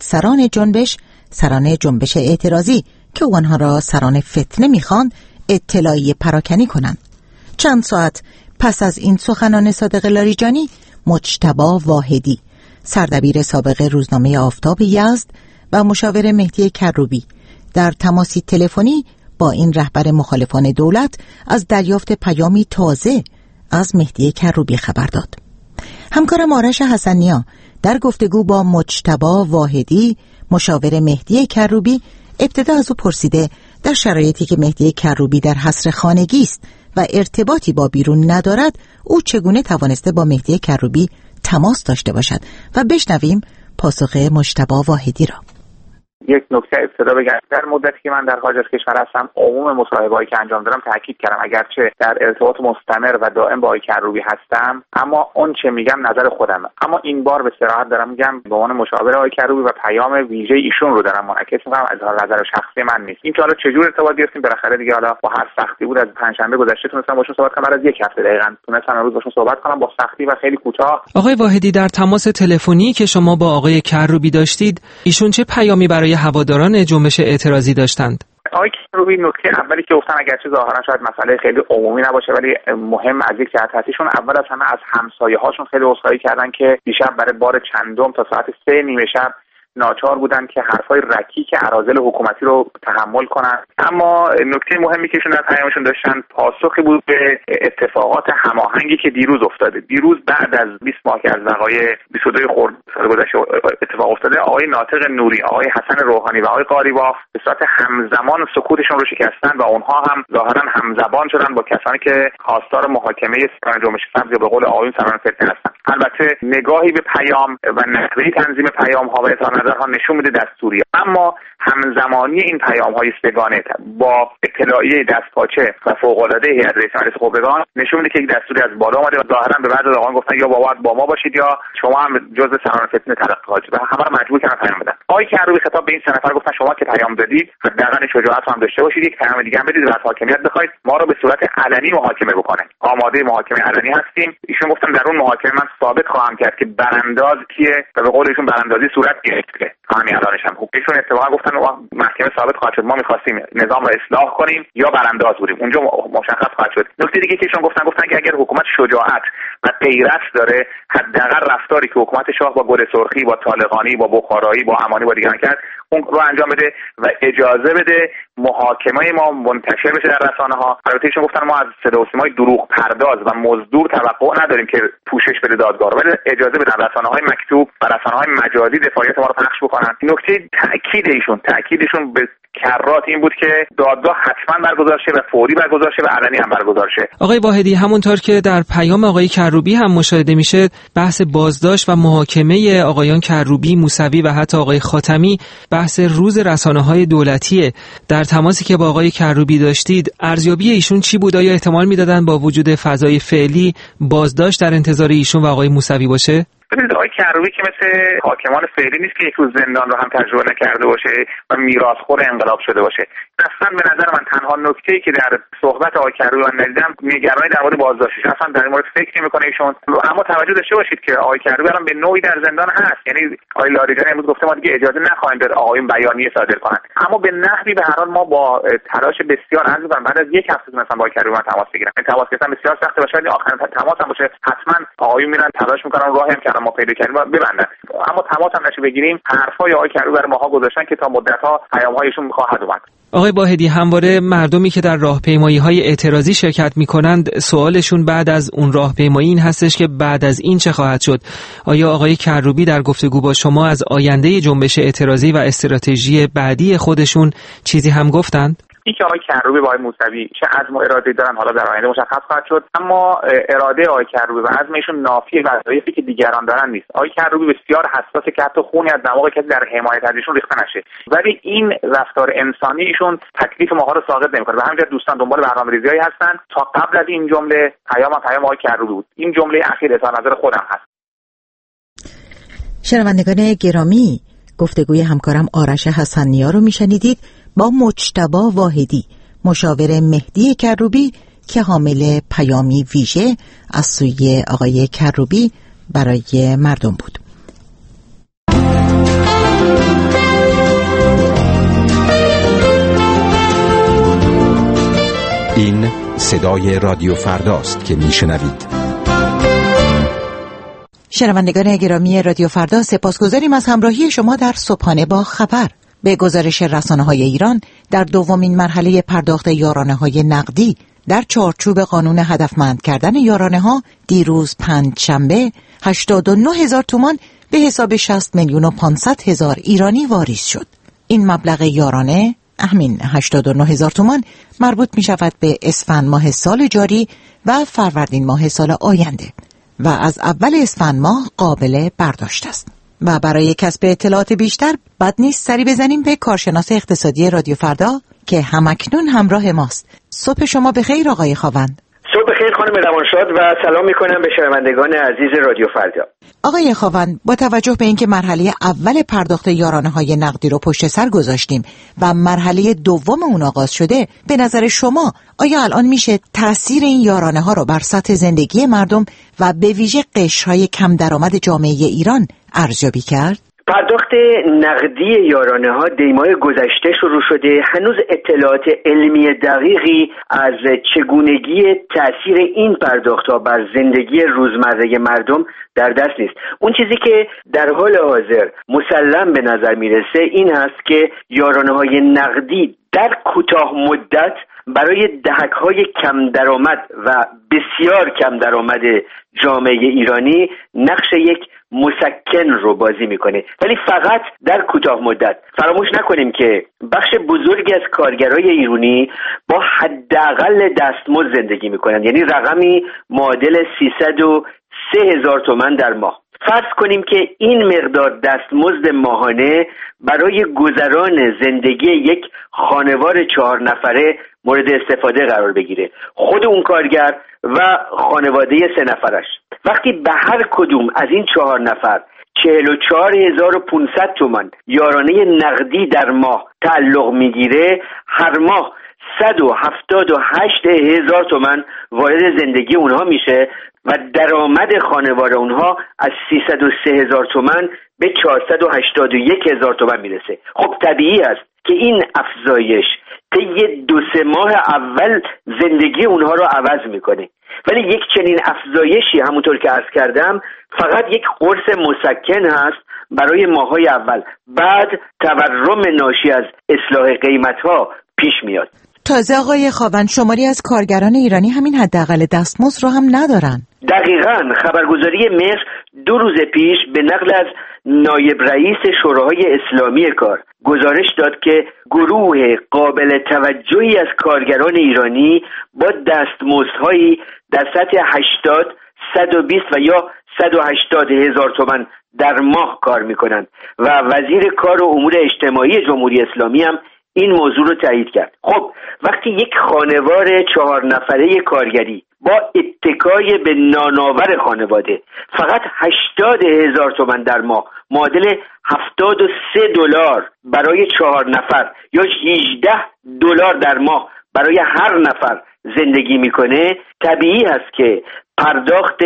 سران جنبش اعتراضی که آنها را سران فتنه میخواند اطلاعیه پراکنی کنند. چند ساعت پس از این سخنان صادق لاریجانی، مجتبی واحدی سردبیر سابق روزنامه آفتاب یزد و مشاور مهدی کروبی در تماسی تلفنی با این رهبر مخالفان دولت از دریافت پیامی تازه از مهدی کروبی خبر داد. همکارم آرش حسنیا در گفتگو با مجتبی واحدی مشاور مهدی کروبی ابتدا از او پرسیده در شرایطی که مهدی کروبی در حصر خانگی است و ارتباطی با بیرون ندارد، او چگونه توانسته با مهدی کروبی تماس داشته باشد و بشنویم پاسخ مجتبی واحدی را. یک نکته ابتدا بگم، در مدتی که من در خارج از کشور هستم عموم مصاحبه‌هایی که انجام دادم تاکید کردم اگرچه در ارتباط مستمر و دائم با آقای کروبی هستم، اما اون چه میگم نظر خودمه. اما این بار به صراحت دارم میگم به عنوان مشاور آقای کروبی و پیام ویژه ایشون رو دارم منعکس میکنم، اظهار نظر شخصی من نیست. این که حالا چجور ارتباط گرفتیم بالاخره دیگه، حالا با هر سختی بود از پنجشنبه گذشته تونستم باشون صحبت کنم، بعد از یک هفته دقیقاً تونستم امروز باشون صحبت کنم با سختی و خیلی کوتاه. آقای واحدی، در تماس تلفنی که شما با آقای کروبی داشتید، ایشون چه پیامی برای هواداران جنبش اعتراضی داشتند؟ آقای کروبی نکته اولی که گفتن اگرچه ظاهرا شاید مسئله خیلی عمومی نباشه ولی مهم از یک جهت هستیشون، اول از همه از همسایه هاشون خیلی عذرخواهی کردن که دیشب برای بار چندم تا ساعت 3 نیمه شب ناچار بودن که حرفای رکیک اراذل حکومتی رو تحمل کنن. اما نکته مهمی که ایشون در پیامشون داشتن پاسخی بود به اتفاقات هماهنگی که دیروز افتاده. دیروز بعد از 20 ماه که از وقایع 22 خرداد سال گذشته اتفاق افتاده، آقای ناطق نوری، آقای حسن روحانی و آقای قالیباف به صورت همزمان سکوتشون رو شکستن و اونها هم ظاهرا همزبان شدن با کسانی که خواستار محاکمه سران جنبش سبز یا به قول آقایون سران فتنه هستن. البته نگاهی به پیام و نحوه تنظیم پیام ها و اظهار ها نشون میده دستوریه، اما همزمانی این پیام های سگانه با اطلاعیه دستپاچه و فوق العاده هیئت رئیس مجلس خبرگان نشون میده که یک دستوری از بالا اومده و ظاهرا به بعضی آقایان گفتن یا با ما باشید یا شما هم جزء سران فتنه تلقی خواهید و همه رو مجبور کردن پیام بدن. آقای کروبی خطاب به این سه نفر گفتن شما که پیام دادید حداقل شجاعت هم داشته باشید، یک پیام دیگه هم بدید و از حاکمیت بخواید ما رو به صورت علنی محاکمه بکنید. آماده محاکمه علنی هستیم. ایشون گفتن در اون محاکمه من ثابت خواهم کرد که برانداز کیه و به قول ایشون براندازی صورت گرفته. همین الانش هم ایشون اتفاقا گفتن محکمه ثابت خواهد شد ما می‌خواستیم نظام رو اصلاح کنیم یا برانداز بودیم، اونجا مشخص خواهد شد. نکته دیگه که ایشون گفتن که اگر حکومت شجاعت و غیرت داره، حداقل رفتاری که حکومت شاه با گل سرخی، با طالقانی، با بخارایی، با امانی، با دیگران کرد اون رو انجام بده و اجازه بده محاکمه ما منتشر بشه در رسانه‌ها. البته ایشون گفتن ما از صدا و سیمای دروغ پرداز و مزدور توقع نداریم که پوشش بده دادگاه رو، ولی اجازه بدن رسانه‌های مکتوب و رسانه‌های مجازی دفاعیت ما رو پخش بکنن. نکته تأکیدشون به کرات این بود که دادگاه حتما برگزار شه و فوری برگزار شه و علنی هم برگزار شه. آقای واحدی، همونطور که در پیام آقای کروبی هم مشاهده میشه، بحث بازداشت و محاکمه آقایان کروبی، موسوی و حتی آقای خاتمی بحث روز رسانه‌های دولتیه. در تماسی که با آقای کروبی داشتید، ارزیابی ایشون چی بود؟ آیا احتمال میدادن با وجود فضای فعلی بازداشت در انتظار ایشون و آقای موسوی باشه؟ ببینید آقای کروبی که مثل حاکمان فعلی نیست که یک روز زندان رو هم تجربه نکرده باشه و میراثخور انقلاب شده باشه. اصلا به نظر من تنها نکته‌ای که در صحبت آقای کروبی من ندیدم نگرانی در مورد بازداشتش، اصلا در این مورد فکر نمی‌کنه ایشون. اما توجه داشته باشید که آقای کروبی الان به نوعی در زندان هست، یعنی آقای لاریجانی امروز گفته ما دیگه اجازه نخواهیم داد آقایون بیانیه صادر کنن، اما به نحوی به هر حال ما با تلاش بسیار عرض می‌کنم بعد از یک هفته مثلا با آقای کروبی تماس بگیرم. این تماس گرفتن بسیار سخته و شاید آخرین تماس هم باشه. حتما آقایون میرن تلاش می‌کنن راهی هم که ما پیدا کردیم ببندن، اما تماس هم نشه بگیریم. حرفای آقای کروبی برای ماها گذاشتن که تا مدت‌ها پیام‌هایشون خواهد اومد. آقای واحدی، همواره مردمی که در راهپیمایی‌های اعتراضی شرکت می‌کنند سوالشون بعد از اون راهپیمایی این هستش که بعد از این چه خواهد شد. آیا آقای کروبی در گفتگو با شما از آینده جنبش اعتراضی و استراتژی بعدی خودشون چیزی هم گفتند؟ این که آقای کروبی با آقای موسوی چه عزم و اراده‌ای دارن حالا در آینده مشخص خواهد شد، اما اراده آقای کروبی و عزمشون نافی وظایفی که دیگران دارن نیست. آقای کروبی بسیار حساسه که حتی خونی از دماغ کسی در حمایت از ایشون ریخته نشه، ولی این رفتار انسانی ایشون تکلیف ماها رو ساقط نمی‌کنه و همینجا دوستان دنبال برنامه‌ریزی‌هایی هستن. تا قبل از این جمله پیام آقای کروبی بود. این جمله اخیر اظهار نظر خودم هست. شنوندگان گرامی، گفتگوی همکارم آرش حسن‌نیا رو میشنیدید با مجتبی واحدی، مشاور مهدی کروبی که حامل پیامی ویژه از سوی آقای کروبی برای مردم بود. این صدای رادیو فرداست که میشنوید. شنوندگان گرامی رادیو فردا، سپاسگزاریم از همراهی شما در صبحانه با خبر. به گزارش رسانه‌های ایران، در دومین مرحله پرداخت یارانه‌های نقدی در چارچوب قانون هدفمند کردن یارانه‌ها دیروز پنجشنبه 89,000 تومان به حساب 60,500,000 ایرانی واریز شد. این مبلغ یارانه همین 89,000 تومان مربوط می شود به اسفند ماه سال جاری و فروردین ماه سال آینده و از اول اسفند ماه قابل برداشت است. و برای کسب اطلاعات بیشتر بد نیست سری بزنیم به کارشناس اقتصادی رادیو فردا که همکنون همراه ماست. صبح شما بخیر آقای خاوند. صبح بخیر خانم روانشاد و سلام میکنم به شنوندگان عزیز رادیو فردا. آقای خاوند، با توجه به اینکه مرحله اول پرداخت یارانه‌های نقدی رو پشت سر گذاشتیم و مرحله دوم اون آغاز شده، به نظر شما آیا الان میشه تأثیر این یارانه‌ها رو بر سطح زندگی مردم و به ویژه قشرهای کم درآمد جامعه ایران ارزیابی کرد؟ پرداخت نقدی یارانه‌ها دیماه گذشته شروع شده. هنوز اطلاعات علمی دقیقی از چگونگی تأثیر این پرداخت‌ها بر زندگی روزمره مردم در دست نیست. اون چیزی که در حال حاضر مسلم به نظر میرسه این هست که یارانه‌های نقدی در کوتاه مدت برای دهک‌های کم درآمد و بسیار کم درآمد جامعه ایرانی نقش یک مسکن رو بازی میکنه، ولی فقط در کوتاه مدت. فراموش نکنیم که بخش بزرگی از کارگرای ایرانی با حداقل دستمزد زندگی میکنن، یعنی رقمی معادل 303,000 تومان در ماه. فرض کنیم که این مقدار دستمزد ماهانه برای گذران زندگی یک خانوار 4 نفره مورد استفاده قرار بگیره، خود اون کارگر و خانواده 3 نفرش. وقتی به هر کدوم از این 4 نفر 44,500 تومان یارانه نقدی در ماه تعلق میگیره، هر ماه 178,000 تومان وارد زندگی اونها میشه و درآمد خانوار اونها از 303,000 تومان به 481,000 تومان میرسه. خب طبیعی است که این افزایش طی 2-3 ماه اول زندگی اونها رو عوض میکنه، ولی یک چنین افزایشی همونطور که عرض کردم فقط یک قرص مسکن هست برای ماهای اول. بعد تورم ناشی از اصلاح قیمت‌ها پیش میاد. تازه آقای خاوند، شماری از کارگران ایرانی همین حداقل دستمزد رو هم ندارن. دقیقاً. خبرگزاری مصر 2 روز پیش به نقل از نایب رئیس شوراهای اسلامی کار گزارش داد که گروه قابل توجهی از کارگران ایرانی با دستمزدهایی در سطح 80, 120 و یا 180,000 تومان در ماه کار میکنند و وزیر کار و امور اجتماعی جمهوری اسلامی هم این موضوع رو تایید کرد. خب وقتی یک خانوار 4 نفره کارگری با اتکای به نانآور خانواده فقط 80,000 تومان در ماه معادل $73 برای 4 نفر یا $18 در ماه برای هر نفر زندگی میکنه، طبیعی هست که پرداخت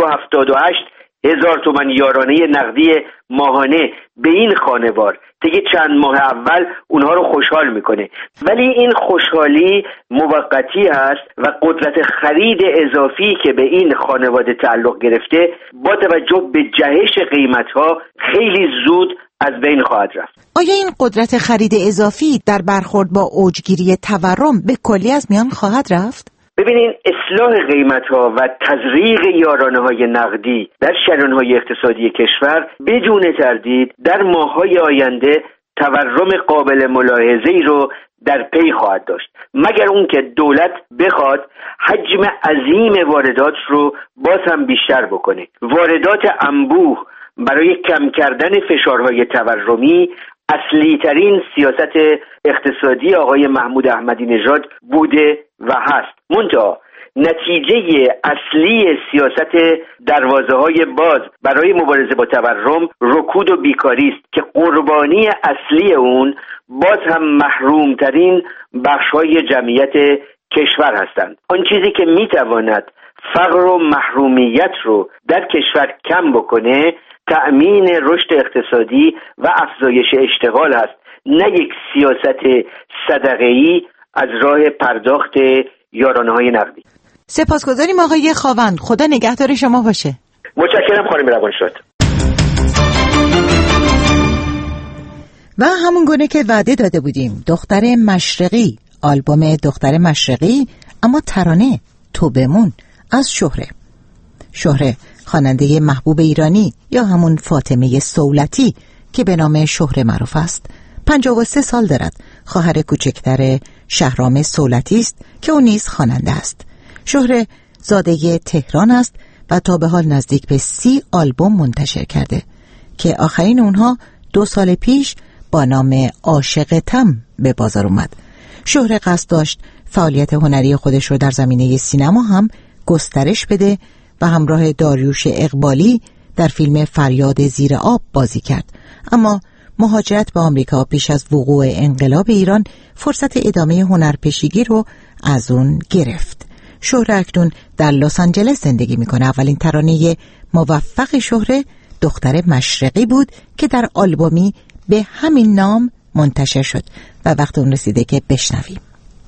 178,000 تومان یارانه نقدی ماهانه به این خانوار دیگه چند ماه اول اونها رو خوشحال میکنه، ولی این خوشحالی موقتی هست و قدرت خرید اضافی که به این خانواده تعلق گرفته با توجه به جهش قیمتها خیلی زود از بین خواهد رفت. آیا این قدرت خرید اضافی در برخورد با اوجگیری تورم به کلی از میان خواهد رفت؟ ببینین، اصلاح قیمت‌ها و تزریق یارانه‌های نقدی در شریان‌های اقتصادی کشور بدون تردید در ماه‌های آینده تورم قابل ملاحظه‌ای رو در پی خواهد داشت، مگر اون که دولت بخواد حجم عظیم واردات رو باز هم بیشتر بکنه. واردات انبوه برای کم کردن فشارهای تورمی اصلی ترین سیاست اقتصادی آقای محمود احمدی نژاد بوده و هست. منتها نتیجه اصلی سیاست دروازه‌های باز برای مبارزه با تورم رکود و بیکاری است که قربانی اصلی اون باز هم محرومترین بخش‌های جمعیت کشور هستند. آن چیزی که میتواند فقر و محرومیت رو در کشور کم بکنه تأمین رشد اقتصادی و افزایش اشتغال است، نه یک سیاست صدقه‌ای از راه پرداخت یارانه‌های نقدی. سپاسگزاریم آقای خاوند، خدا نگهدار شما باشه. متشکرم خانم روانشاد. و همون گونه که وعده داده بودیم، دختر مشرقی، آلبوم دختر مشرقی اما ترانه تو بمون از شهره خواننده محبوب ایرانی یا همون فاطمه صولتی که به نام شهره معروف است، 53 سال دارد. خواهر کوچکتر شهرام صولتی است که او نیز خواننده است. شهره زاده تهران است و تا به حال نزدیک به 30 آلبوم منتشر کرده که آخرین اونها 2 سال پیش با نام عاشقتم به بازار اومد. شهره قصد داشت فعالیت هنری خودش رو در زمینه سینما هم گسترش بده و همراه داریوش اقبالی در فیلم فریاد زیر آب بازی کرد، اما مهاجرت به آمریکا پیش از وقوع انقلاب ایران فرصت ادامه هنرپیشگی رو از اون گرفت. شهره اکنون در لس آنجلس زندگی میکنه. اولین ترانه موفق شهره دختر مشرقی بود که در آلبومی به همین نام منتشر شد و وقت اون رسیده که بشنویم.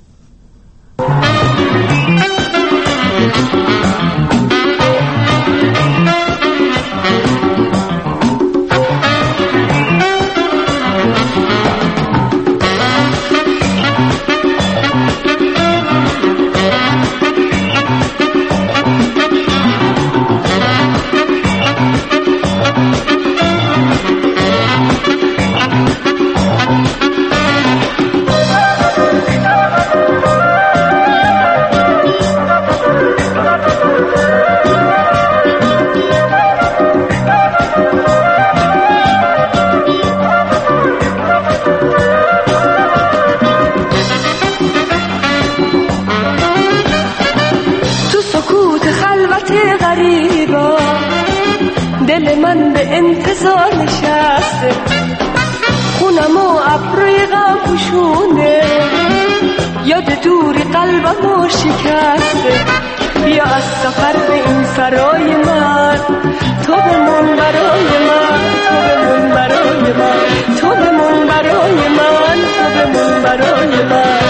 دل من به انتظار نشسته، خونم و ابروی غم پوشونه، یاد دوری قلبمو شکسته. بیا از سفر به این سرای من، تو بمون برای من، تو بمون برای من، تو بمون برای من، تو بمون برای من.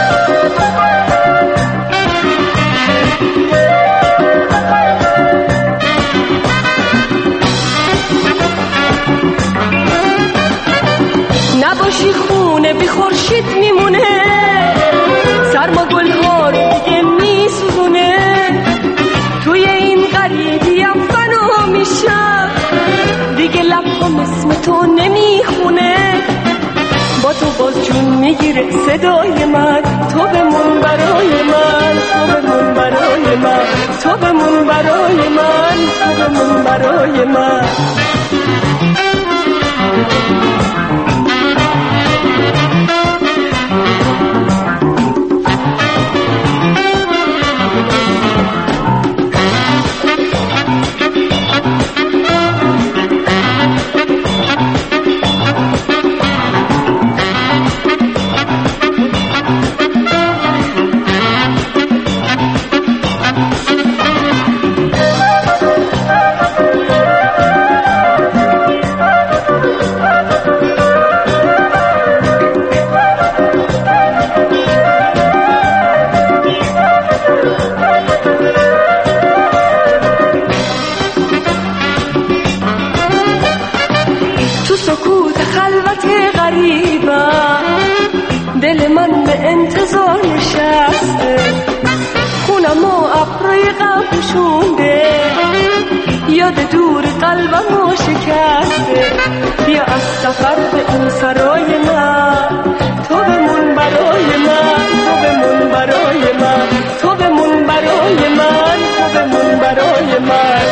نباشی خونه بی خورشید میمونه، سرما گلها رو دیگه میسوزونه، توی این غریبیم فنا میشم، دیگه لبم اسم تو نمیخونه، با تو باز جون میگیره صدای من، تو بمون برای من، تو بمون برای من، تو بمون برای من، تو بمون برای من. دل من به انتظار نشسته، خونم و ابروی غم پوشونده، یاد دور قلبمو شکسته. بیا از سفر به این سرای من، تو بمون برای من، تو بمون برای من، تو بمون برای من، تو بمون برای من.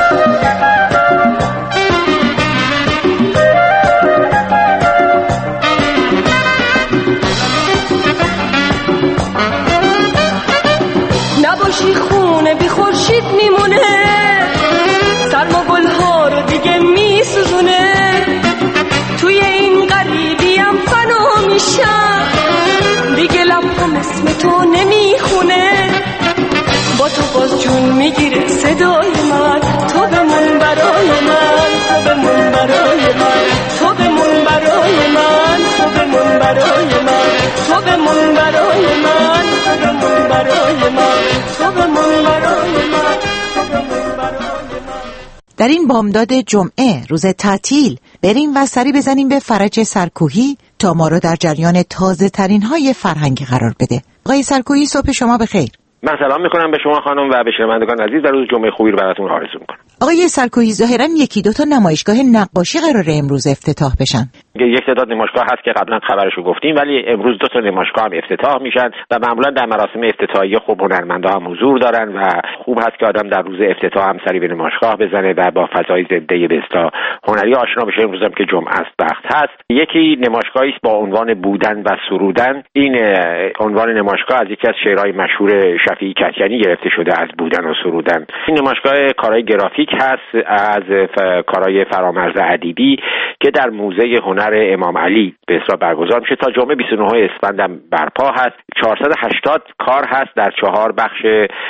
نباشی خونه بی خورشید میمونه، سرما گلها رو دیگه میسوزونه، توی این غریبیم فنا میشم، دیگه لبم اسم تو نمیخونه، با تو باز جون میگیره صدای من، تو بمون برای من، تو بمون برای من، تو بمون برای من، تو بمون برای من، تو بمون برای من، تو بمون برای من، تو بمون برای من، تو بمون برای من. در این بامداد جمعه روز تعطیل بریم و سری بزنیم به فرج سرکوهی تا ما رو در جریان تازه ترین های فرهنگی قرار بده. آقای سرکوهی صبح شما بخیر. من سلام میکنم به شما خانم و به شنوندگان عزیز و روز جمعه خوبی رو براتون آرزو میکنم. آقای سرکوهی ظاهرا 1-2 تا نمایشگاه نقاشی قراره امروز افتتاح بشن. یک تعداد نمایشگاه هست که قبلا خبرشو گفتیم، ولی امروز 2 تا نمایشگاه هم افتتاح میشن و معمولا در مراسم افتتاحیه خب هنرمندا هم حضور دارن و خوب هست که آدم در روز افتتاح هم سری به نمایشگاه بزنه و با فضای زنده به اصطلاح هنری آشنا بشه. امروز هم که جمعه است وقت هست. یکی نمایشگاهی است با عنوان بودن و سرودن. این عنوان نمایشگاه از یکی از شعرهای مشهور شفیعی کتیانی گرفته شده، از بودن و سرودن. این نمایشگاه کارهای گرافیک هست از کارهای فرامرز ادیبی که در موزه هنر امام علی به اصطلاح برگزار میشه. تا جمعه 29 اسفند هم برپا هست. 480 کار هست در 4 بخش: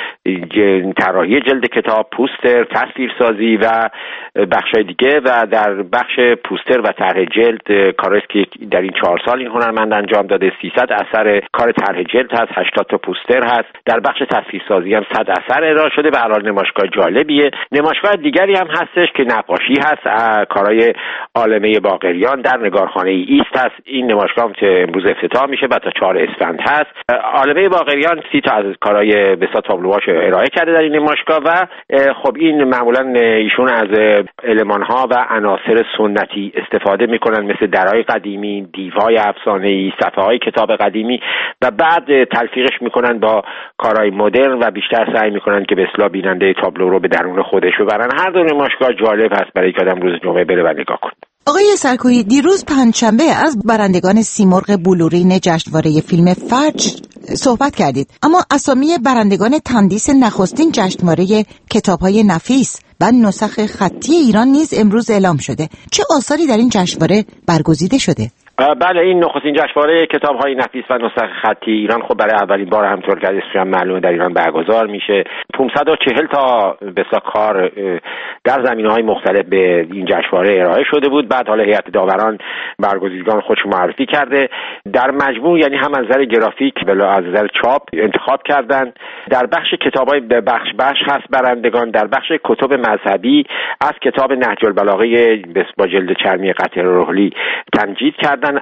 طراحی جلد کتاب، پوستر، تصویرسازی و بخش‌های دیگه. و در بخش پوستر و طرح جلد کاری که در این 4 سال این هنرمند انجام داده. 300 اثر کار طرح جلد هست، 80 تا پوستر هست. در بخش تصویرسازی هم 100 اثر ارائه شده. به هر حال نمایشگاه جالبیه. نمایشگاه دیگری هم هستش که نقاشی هست، کارهای عالمه باقریان در نگارخانه ایست هست. این نمایشگاه که امروز افتتاح میشه و تا 4 اسفند هست. عالمه باقریان 30 تا از کارهای بسیار تابلوهاش ارائه کرده در این نمایشگاه و خب این معمولا ایشون از المان‌ها و عناصر سنتی استفاده میکنن، مثل درهای قدیمی، دیوهای افسانه‌ای، صفحه‌های کتاب قدیمی و بعد تلفیقش میکنن با کارهای مدرن و بیشتر سعی میکنن که به اصطلاح بیننده تابلو رو به درون خودش ببرن. هر دو نمایشگاه جالب هست برای که آدم روز جمعه بره و نگاه کنه. آقای سرکویی، دیروز پنجشنبه از برندگان سیمرغ بلورین جشنواره فیلم فجر صحبت کردید، اما اسامی برندگان تندیس نخستین جشنواره کتاب‌های نفیس و نسخ خطی ایران نیز امروز اعلام شده. چه آثاری در این جشنواره برگزیده شده؟ بله، این نخستین جشنواره کتاب‌های نفیس و نسخ خطی ایران خب برای اولین بار همطور که اسمش هم معلومه در ایران برگزار میشه. 540 تا بسیار کار در زمینه‌های مختلف به این جشنواره ارائه شده بود. بعد حالا هیئت داوران برگزیدگان خودش معرفی کرده. در مجموع یعنی هم از نظر گرافیک و از نظر چاپ انتخاب کردن. در بخش کتاب‌های بخش هست برندگان. در بخش کتب مذهبی از کتاب نهج البلاغه با جلد چرمی قطر رحلی تمجید کردن،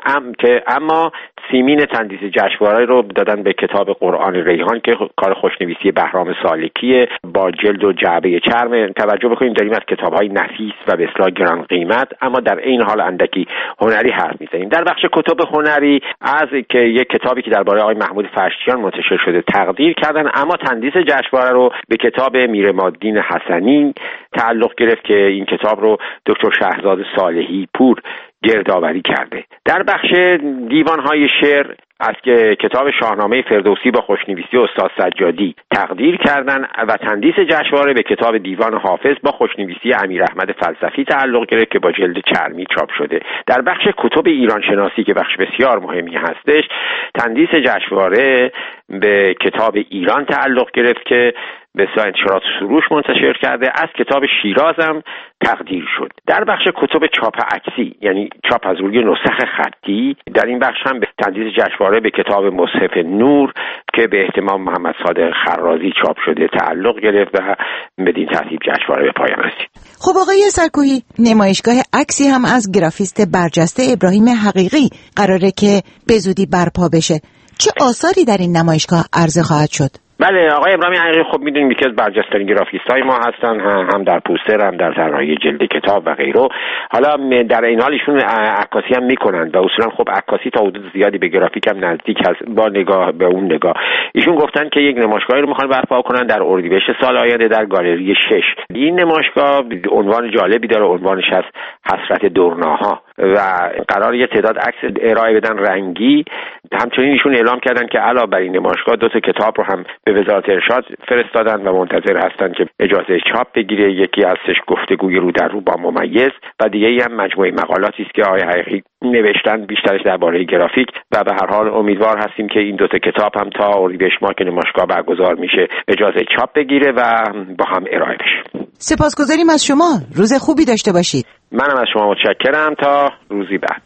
اما سیمین تندیس جشنواره رو دادن به کتاب قرآن ریحان که کار خوشنویسی بهرام سالکیه با جلد و جعبه چرم. توجه بکنید داریم از کتاب‌های نفیس و به اصطلاح گران قیمت اما در این حال اندکی هنری حرف می‌زنیم. در بخش کتب هنری از که یک کتابی که درباره آقای محمود فرشتیان منتشر شده تقدیر کردن، اما تندیس جشنواره رو به کتاب میرمادین حسنی تعلق گرفت که این کتاب رو دکتر شهرزاد صالحی پور گردآوری کرده. در بخش دیوان‌های شعر از که کتاب شاهنامه فردوسی با خوشنویسی استاد سجادی تقدیر کردن و تندیس جشنواره به کتاب دیوان حافظ با خوشنویسی امیر احمد فلسفی تعلق گرفت که با جلد چرمی چاپ شده. در بخش کتب ایران شناسی که بخش بسیار مهمی هستش، تندیس جشنواره به کتاب ایران تعلق گرفت که به انتشارات سروش منتشر کرده. از کتاب شیراز هم تقدیر شد. در بخش کتب چاپ عکسی یعنی چاپ از روی نسخ خطی، در این بخش هم به تندیس جشنواره به کتاب مصحف نور که به اهتمام محمد صادق خرازی چاپ شده تعلق گرفت و بدین ترتیب جشنواره به پایان رسید. خب آقای سرکویی، نمایشگاه عکسی هم از گرافیست برجسته ابراهیم حقیقی قراره که به زودی برپا بشه. چه آثاری در این نمایشگاه عرضه خواهد شد؟ بله، آقای ابراهیم حقیقی خب میدونیم یکی از برجسته‌ترین گرافیست‌های ما هستن، هم در پوستر هم در طراحی جلد کتاب و غیره. حالا در این حال ایشون عکاسی هم میکنن و اصولا خب عکاسی تا حدود زیادی به گرافیک هم نزدیک هست. با نگاه به اون نگاه ایشون گفتن که یک نمایشگاهی رو میخوان برپا کنن در اردیبهشت سال آینده در گالری 6. این نمایشگاه عنوان جالبی داره، عنوانش هست حسرت دورناها و قرار یه تعداد عکس ارائه بدن رنگی. همچنین ایشون اعلام کردن که علاوه بر این نمایشگاه 2 تا کتاب رو هم به وزارت ارشاد فرستادن و منتظر هستن که اجازه چاپ بگیره. یکی ازش گفتگوی رو در رو با ممیز و دیگه‌ای هم مجموعه مقالاتی است که آقای حقیقی نوشتن، بیشترش درباره گرافیک و به هر حال امیدوار هستیم که این 2 تا کتاب هم تا اردیبهشت ماه که نمایشگاه برگزار میشه اجازه چاپ بگیره و با هم ارائه بشه. سپاسگزاریم از شما. روز خوبی داشته باشید. منم از شما متشکرم. تا روزی بعد.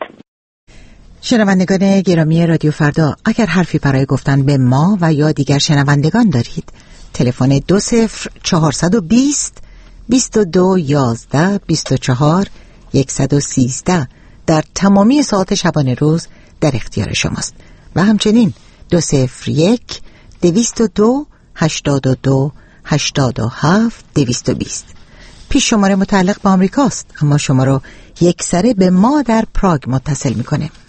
شنوندگان گرامی رادیو فردا، اگر حرفی برای گفتن به ما و یا دیگر شنوندگان دارید، تلفن 20420 22 11 24 113 در تمامی ساعات شبانه روز در اختیار شماست و همچنین 201 202 82 87 220. پیش شماره متعلق به آمریکاست، اما شما رو یک سره به ما در پراگ متصل میکنه.